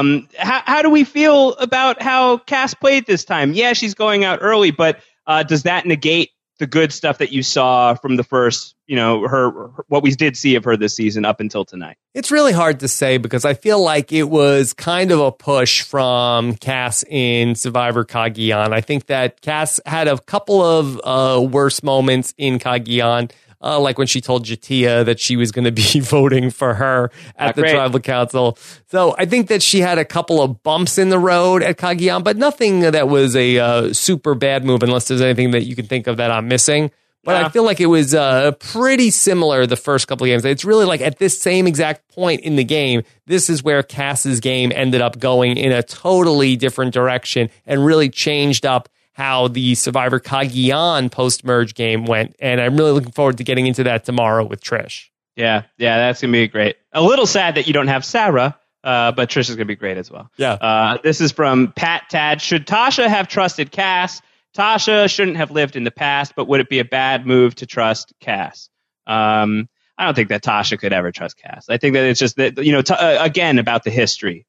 How do we feel about how Cass played this time? Yeah, she's going out early, but does that negate the good stuff that you saw from the first, what we did see of her this season up until tonight? It's really hard to say because I feel like it was kind of a push from Cass in Survivor Cagayan. I think that Cass had a couple of worse moments in Cagayan, like when she told Jatia that she was going to be voting for her at the tribal council. So I think that she had a couple of bumps in the road at Cagayan, but nothing that was a super bad move unless there's anything that you can think of that I'm missing. But I feel like it was pretty similar the first couple of games. It's really like at this same exact point in the game, this is where Cass's game ended up going in a totally different direction and really changed up how the Survivor Cagayan post-merge game went. And I'm really looking forward to getting into that tomorrow with Trish. Yeah, that's going to be great. A little sad that you don't have Sarah, but Trish is going to be great as well. Yeah. This is from Pat Tad. Should Tasha have trusted Cass? Tasha shouldn't have lived in the past, but would it be a bad move to trust Cass? I don't think that Tasha could ever trust Cass. I think that it's just that, again, about the history.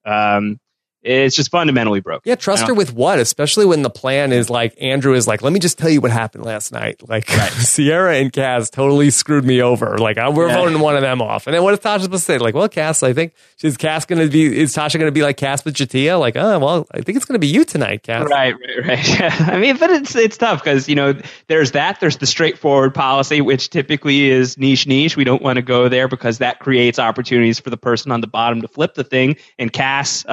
It's just fundamentally broken. Yeah, trust her with what? Especially when the plan is like, Andrew is like, let me just tell you what happened last night. Like, Sierra and Cass totally screwed me over. Like, we're voting one of them off. And then what is Tasha supposed to say? Like, well, Cass, I think, is Tasha going to be like Cass with Jatia? Like, oh, well, I think it's going to be you tonight, Cass. Right. Yeah. I mean, but it's tough because, there's the straightforward policy, which typically is niche. We don't want to go there because that creates opportunities for the person on the bottom to flip the thing. And Cass,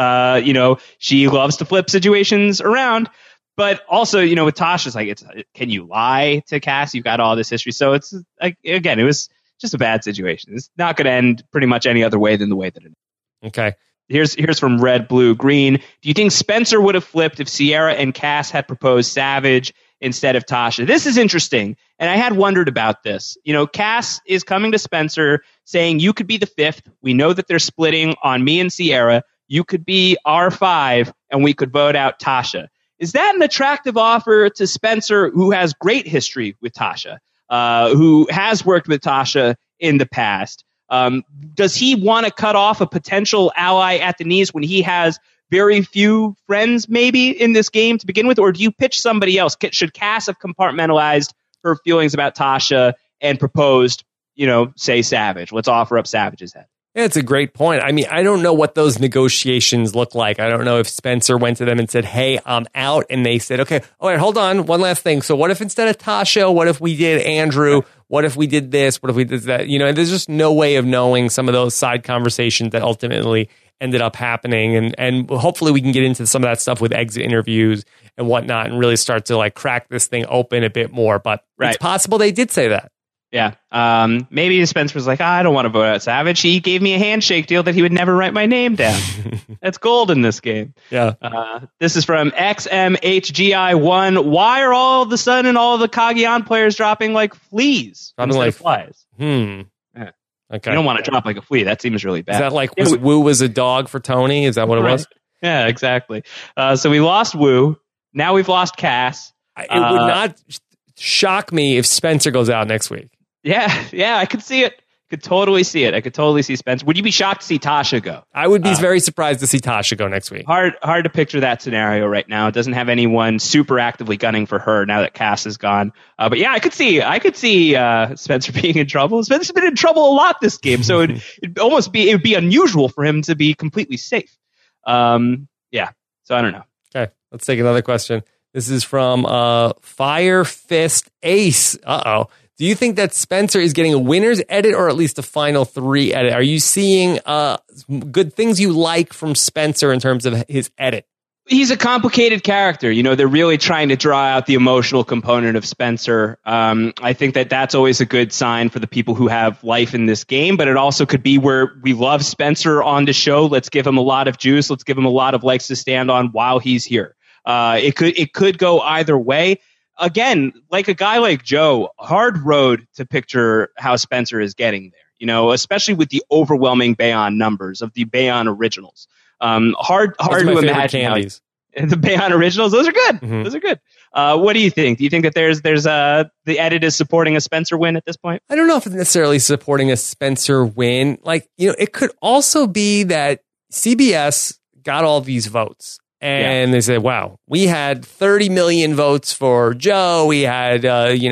she loves to flip situations around, but also, with Tasha's like, can you lie to Cass? You've got all this history. So it's like, again, it was just a bad situation. It's not going to end pretty much any other way than the way that it is. Okay. Here's from Red, Blue, Green. Do you think Spencer would have flipped if Sierra and Cass had proposed Savage instead of Tasha. This is interesting, and I had wondered about this. Cass is coming to Spencer saying, you could be the fifth. We know that they're splitting on me and Sierra. You could be R5, and we could vote out Tasha. Is that an attractive offer to Spencer, who has great history with Tasha, who has worked with Tasha in the past? Does he want to cut off a potential ally at the knees when he has very few friends maybe in this game to begin with? Or do you pitch somebody else? Should Cass have compartmentalized her feelings about Tasha and proposed, say Savage? Let's offer up Savage's head. Yeah, it's a great point. I mean, I don't know what those negotiations look like. I don't know if Spencer went to them and said, hey, I'm out. And they said, okay, all right, hold on. One last thing. So what if instead of Tasha, what if we did Andrew? What if we did this? What if we did that? There's just no way of knowing some of those side conversations that ultimately ended up happening. And hopefully we can get into some of that stuff with exit interviews and whatnot and really start to crack this thing open a bit more. But It's possible they did say that. Yeah. Maybe Spencer was like, I don't want to vote out Savage. He gave me a handshake deal that he would never write my name down. That's gold in this game. Yeah. This is from XMHGI1. Why are all of a sudden all the Kageon players dropping like fleas instead of flies? Yeah. Okay. You don't want to drop like a flea. That seems really bad. Is that was Wu was a dog for Tony? Is that what it was? Yeah, exactly. So we lost Wu. Now we've lost Cass. It would not shock me if Spencer goes out next week. Yeah, I could see it. Could totally see it. I could totally see Spencer. Would you be shocked to see Tasha go? I would be very surprised to see Tasha go next week. Hard to picture that scenario right now. It doesn't have anyone super actively gunning for her now that Cass is gone. But yeah, I could see Spencer being in trouble. Spencer's been in trouble a lot this game, so it would be unusual for him to be completely safe. Yeah. So I don't know. Okay, let's take another question. This is from Fire Fist Ace. Do you think that Spencer is getting a winner's edit or at least a final 3 edit? Are you seeing good things you like from Spencer in terms of his edit? He's a complicated character. They're really trying to draw out the emotional component of Spencer. I think that that's always a good sign for the people who have life in this game, but it also could be where we love Spencer on the show. Let's give him a lot of juice. Let's give him a lot of legs to stand on while he's here. It could go either way. Again, like a guy like Joe, hard road to picture how Spencer is getting there, especially with the overwhelming Bayon numbers of the Bayon originals. Hard to imagine how the Bayon originals, those are good. Mm-hmm. Those are good. What do you think? Do you think that there's the edit is supporting a Spencer win at this point? I don't know if it's necessarily supporting a Spencer win. It could also be that CBS got all these votes. And they said, wow, we had 30 million votes for Joe. We had,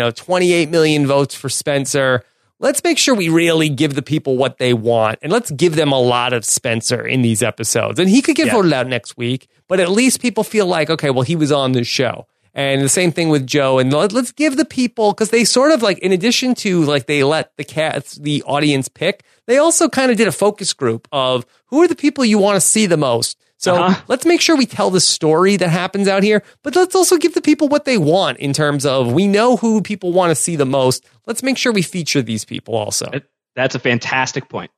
28 million votes for Spencer. Let's make sure we really give the people what they want. And let's give them a lot of Spencer in these episodes. And he could get voted out next week. But at least people feel like, okay, well, he was on the show. And the same thing with Joe. And let's give the people, because they sort of in addition to they let the audience pick, they also kind of did a focus group of who are the people you want to see the most. So let's make sure we tell the story that happens out here, but let's also give the people what they want in terms of we know who people want to see the most. Let's make sure we feature these people also. That's a fantastic point.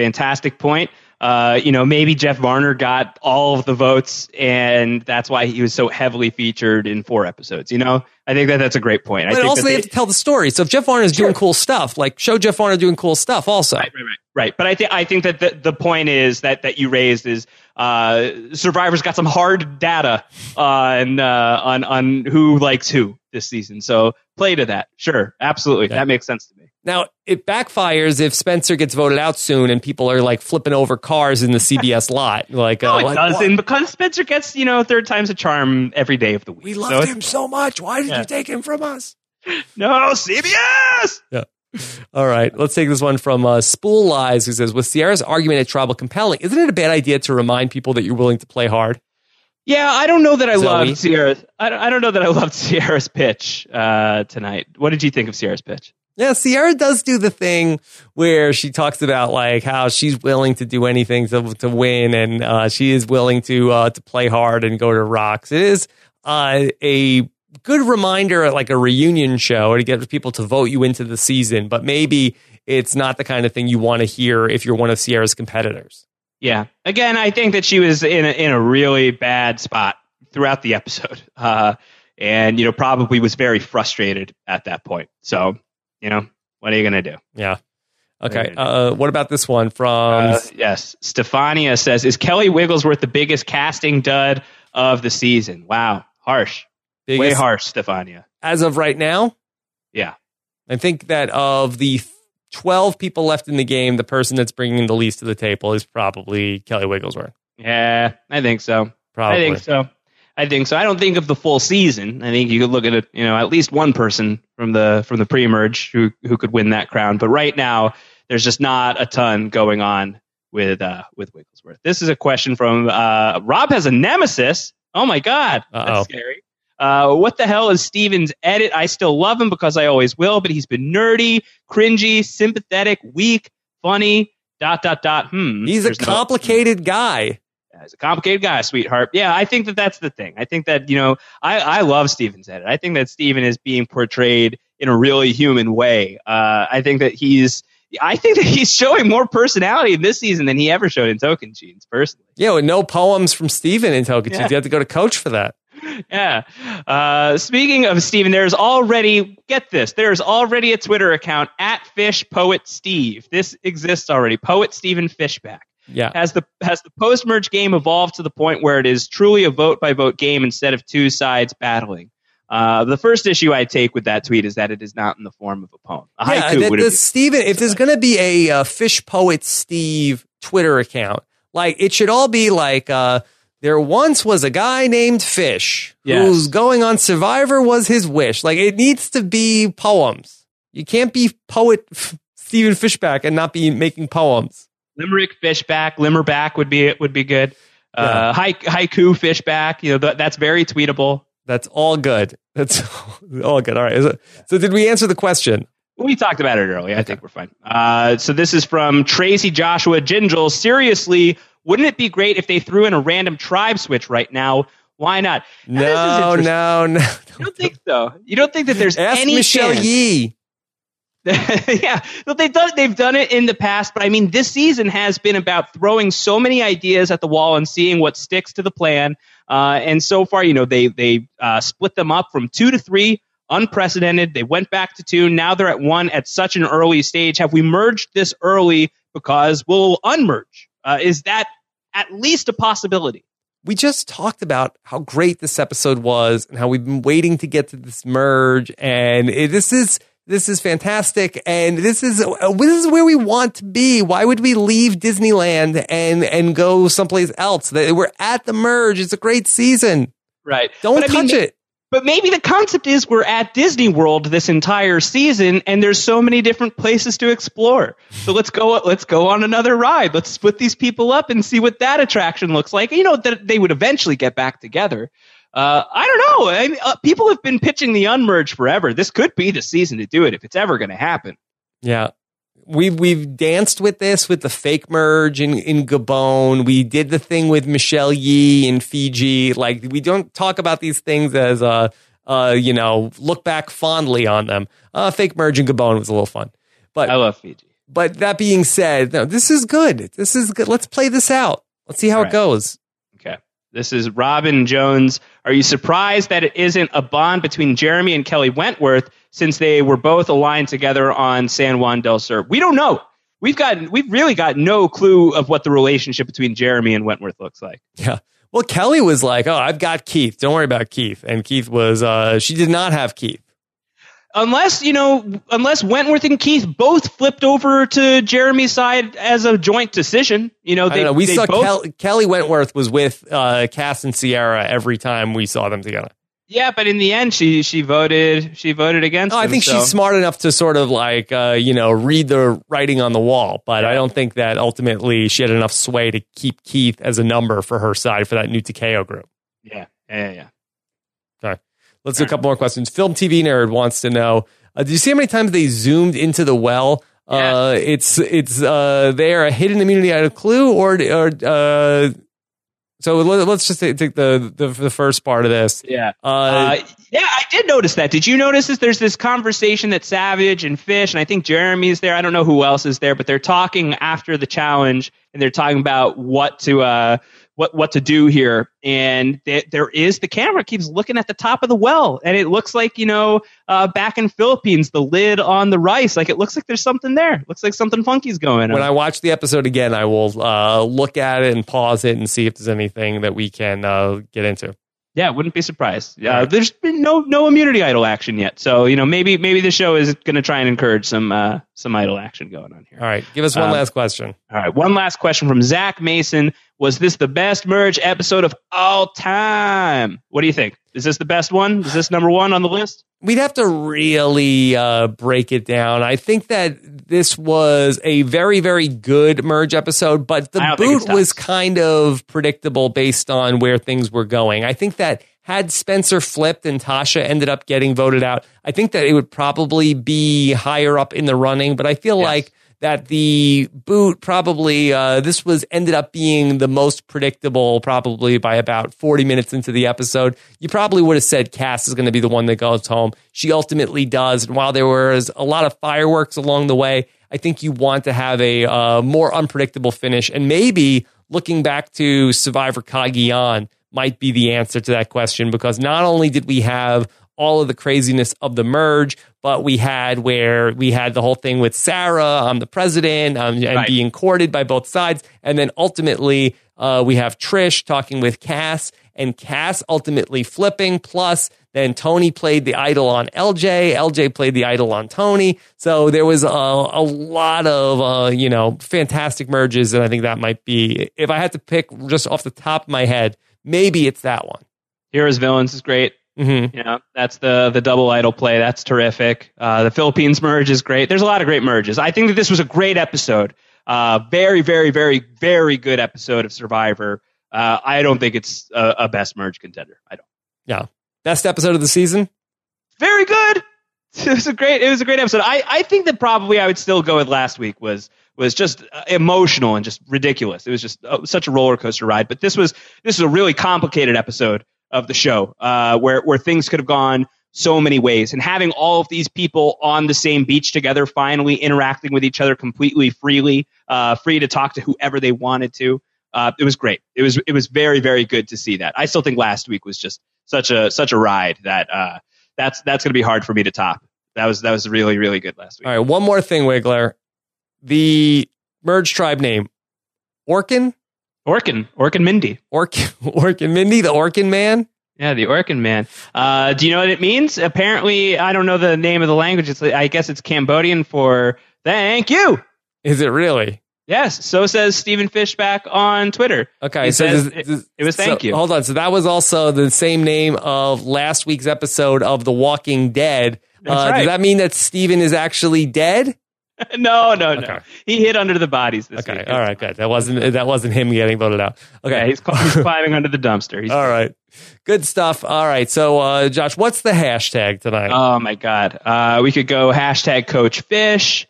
Maybe Jeff Varner got all of the votes, and that's why he was so heavily featured in 4 episodes. I think that's a great point. But also they have to tell the story. So if Jeff Varner is doing cool stuff, show Jeff Varner doing cool stuff also. Right. But I think that the point is that you raised is Survivor's got some hard data on who likes who this season. So play to that. Sure, absolutely, that makes sense to me. Now, it backfires if Spencer gets voted out soon and people are flipping over cars in the CBS lot. It doesn't, because Spencer gets, 3rd time's a charm every day of the week. We loved him so much. Why did you take him from us? No, CBS! Yeah. All right. Let's take this one from Spool Lies, who says, with Sierra's argument at Tribal compelling, isn't it a bad idea to remind people that you're willing to play hard? Yeah, I don't know that I loved Sierra's. I don't know that I loved Sierra's pitch tonight. What did you think of Sierra's pitch? Yeah, Sierra does do the thing where she talks about how she's willing to do anything to win, and she is willing to play hard and go to rocks. It is a good reminder at a reunion show to get people to vote you into the season, but maybe it's not the kind of thing you want to hear if you're one of Sierra's competitors. Yeah. Again, I think that she was in a really bad spot throughout the episode. and probably was very frustrated at that point. So what are you going to do? Yeah. Okay. What about this one from? Yes, Stefania says, "Is Kelly Wigglesworth the biggest casting dud of the season?" Wow, harsh, way harsh, Stefania. As of right now, yeah, I think that of the 12 people left in the game, the person that's bringing the least to the table is probably Kelly Wigglesworth. Yeah, I think so. Probably. I think so. I don't think of the full season. I think you could look at it, at least one person from the pre-merge who could win that crown. But right now, there's just not a ton going on with Wigglesworth. This is a question from Rob has a nemesis. Oh my God, that's scary. What the hell is Steven's edit? I still love him because I always will, but he's been nerdy, cringy, sympathetic, weak, funny. ... He's a complicated guy. He's a complicated guy, sweetheart. Yeah, I think that's the thing. I think that, I love Steven's edit. I think that Steven is being portrayed in a really human way. I think that he's showing more personality in this season than he ever showed in Tokens, personally. Yeah, with no poems from Steven in Tokens. You have to go to Coach for that. Yeah. Speaking of Steven, there's already a Twitter account at FishPoetSteve. This exists already. Poet Steven Fishback. Yeah. Has the post-merge game evolved to the point where it is truly a vote-by-vote game instead of two sides battling? The first issue I take with that tweet is that it is not in the form of a poem. A haiku Steven, if there's going to be a Fish Poet Steve Twitter account, like it should all be like there once was a guy named Fish who's going on Survivor was his wish. Like it needs to be poems. You can't be Poet Steven Fishback and not be making poems. Limerick Fishback, Limmerback would be good. Haiku Fishback, that's very tweetable. That's all good. That's all good. All right. So did we answer the question? We talked about it earlier. I think we're fine. So this is from Tracy Joshua Gingell. Seriously, wouldn't it be great if they threw in a random tribe switch right now? Why not? No. You don't think so? You don't think that there's any Michelle chance? Yee. Yeah, well, they've done it in the past, but I mean, this season has been about throwing so many ideas at the wall and seeing what sticks to the plan. And so far, they split them up from 2 to 3, unprecedented. They went back to 2. Now they're at 1 at such an early stage. Have we merged this early because we'll unmerge? Is that at least a possibility? We just talked about how great this episode was and how we've been waiting to get to this merge, and this is fantastic, and this is where we want to be. Why would we leave Disneyland and go someplace else? We're at the merge. It's a great season. Right. Don't touch it. But maybe the concept is we're at Disney World this entire season, and there's so many different places to explore. So let's go on another ride. Let's split these people up and see what that attraction looks like. That they would eventually get back together. I don't know. People have been pitching the unmerge forever. This could be the season to do it if it's ever going to happen. Yeah. We've danced with this with the fake merge in Gabon. We did the thing with Michelle Yee in Fiji. Like, we don't talk about these things as look back fondly on them. Fake merge in Gabon was a little fun. But I love Fiji. But that being said, no, this is good. This is good. Let's play this out. Let's see how it goes. Okay. This is Robin Jones. Are you surprised that it isn't a bond between Jeremy and Kelly Wentworth since they were both aligned together on San Juan del Sur? We don't know. We've really got no clue of what the relationship between Jeremy and Wentworth looks like. Yeah. Well, Kelly was like, "Oh, I've got Keith. Don't worry about Keith." And Keith was, she did not have Keith. Unless Wentworth and Keith both flipped over to Jeremy's side as a joint decision. We saw Kelly Wentworth was with Cass and Sierra every time we saw them together. Yeah, but in the end, she voted against him. I think she's smart enough to sort of read the writing on the wall, but I don't think that ultimately she had enough sway to keep Keith as a number for her side for that new Takeo group. Yeah. Sorry. Let's do a couple more questions. Film TV Nerd wants to know, did you see how many times they zoomed into the well? Yeah. It's there a hidden immunity out of Clue or so let's just take the first part of this. Yeah. I did notice that. Did you notice this? There's this conversation that Savage and Fish, and I think Jeremy's there. I don't know wwho else is there, but they're talking after the challenge, and they're talking about what to what to do here. And there is the camera keeps looking at the top of the well, and it looks like, back in Philippines, the lid on the rice, like it looks like there's something there. Looks like something funky's going on. When I watch the episode again, I will look at it and pause it and see if there's anything that we can get into. Yeah, wouldn't be surprised. There's been no immunity idol action yet, so maybe the show is going to try and encourage some idol action going on here. All right, give us one last question. All right, one last question from Zach Mason. Was this the best Merge episode of all time? What do you think? Is this the best one? Is this number one on the list? We'd have to really break it down. I think that this was a very, very good Merge episode, but the boot was kind of predictable based on where things were going. I think that had Spencer flipped and Tasha ended up getting voted out, I think that it would probably be higher up in the running, but I feel like that the boot probably, this was ended up being the most predictable probably by about 40 minutes into the episode. You probably would have said Cass is going to be the one that goes home. She ultimately does. And while there was a lot of fireworks along the way, I think you want to have a more unpredictable finish. And maybe looking back to Survivor Cagayan might be the answer to that question, because not only did we have all of the craziness of the Merge, but we had the whole thing with Sarah, I'm the president, and being courted by both sides. And then ultimately, we have Trish talking with Cass, and Cass ultimately flipping. Plus, then Tony played the idol on LJ. LJ played the idol on Tony. So there was a lot of, fantastic merges. And I think that might be, if I had to pick just off the top of my head, maybe it's that one. Heroes Villains is great. Mm-hmm. That's the double idol play. That's terrific. The Philippines merge is great. There's a lot of great merges. I think that this was a great episode. Very, very, very, very good episode of Survivor. I don't think it's a best merge contender. I don't. Yeah. Best episode of the season? Very good. It was a great episode. I think that probably I would still go with last week was just emotional and just ridiculous. It was just such a roller coaster ride. But this was a really complicated episode of the show, where things could have gone so many ways, and having all of these people on the same beach together, finally interacting with each other completely freely, free to talk to whoever they wanted to. It was great. It was very, very good to see that. I still think last week was just such a ride that that's going to be hard for me to top. That was really, really good last week. All right, one more thing, Wiggler. The Merge tribe name, Orkin Mindy. Orkin Mindy, the Orkin Man? Yeah, the Orkin Man. Do you know what it means? Apparently, I don't know the name of the language. I guess it's Cambodian for thank you. Is it really? Yes, so says Stephen Fishback on Twitter. Okay, it was thank you. Hold on, so that was also the same name of last week's episode of The Walking Dead. That's right. Does that mean that Stephen is actually dead? No. Okay. He hid under the bodies this week. All right, good. That wasn't him getting voted out. Okay, yeah, he's climbing under the dumpster. All right, good stuff. All right, so Josh, what's the hashtag tonight? Oh my God, we could go hashtag Coach Fish,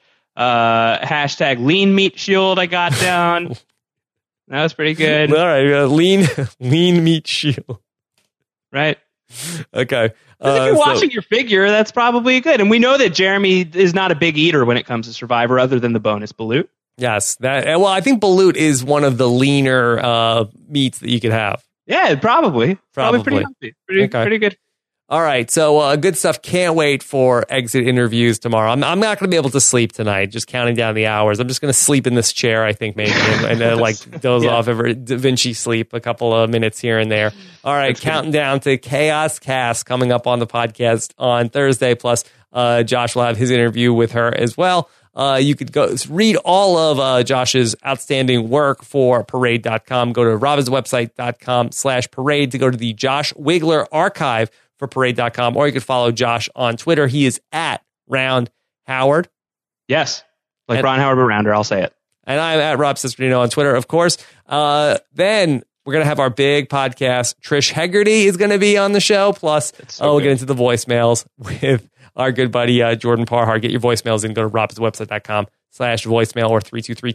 hashtag Lean Meat Shield. I got down. That was pretty good. All right, lean meat shield. Right. Okay. If you're watching your figure, that's probably good. And we know that Jeremy is not a big eater when it comes to Survivor, other than the bonus balut. Yes. I think balut is one of the leaner meats that you could have. Yeah, probably pretty healthy. Pretty good. All right. So good stuff. Can't wait for exit interviews tomorrow. I'm not going to be able to sleep tonight, just counting down the hours. I'm just going to sleep in this chair, I think, maybe, and doze off over Da Vinci sleep a couple of minutes here and there. All right. Counting down to Chaos Cast coming up on the podcast on Thursday. Plus, Josh will have his interview with her as well. You could go read all of Josh's outstanding work for Parade.com. Go to robbinswebsite.com/parade to go to the Josh Wiggler archive for Parade.com, or you could follow Josh on Twitter. He is at Round Howard. Yes, like Ron Howard, but rounder. I'll say it. And I'm at Rob Cesternino on Twitter, of course. Then we're going to have our big podcast. Trish Hegarty is going to be on the show. Plus, we'll get into the voicemails with our good buddy Jordan Parhar. Get your voicemails in. Go to robbinswebsite.com/voicemail or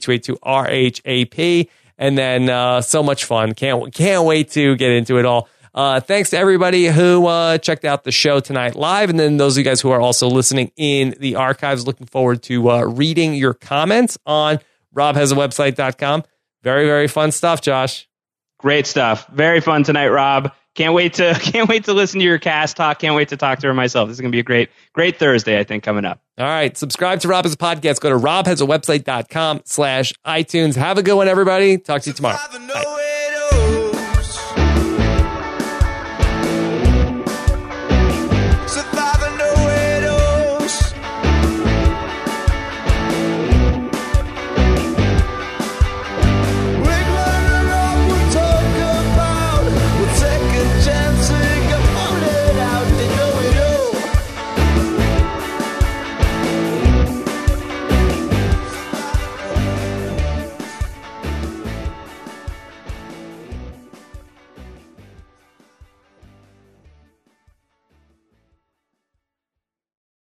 323-282-RHAP. And then so much fun. Can't wait to get into it all. Thanks to everybody who checked out the show tonight live. And then those of you guys who are also listening in the archives, looking forward to reading your comments on robhasawebsite.com. Very, very fun stuff, Josh. Great stuff. Very fun tonight, Rob. Can't wait to listen to your cast talk. Can't wait to talk to her myself. This is going to be a great Thursday, I think, coming up. All right. Subscribe to Rob Has a Podcast. Go to robhasawebsite.com/iTunes. Have a good one, everybody. Talk to you tomorrow. Bye.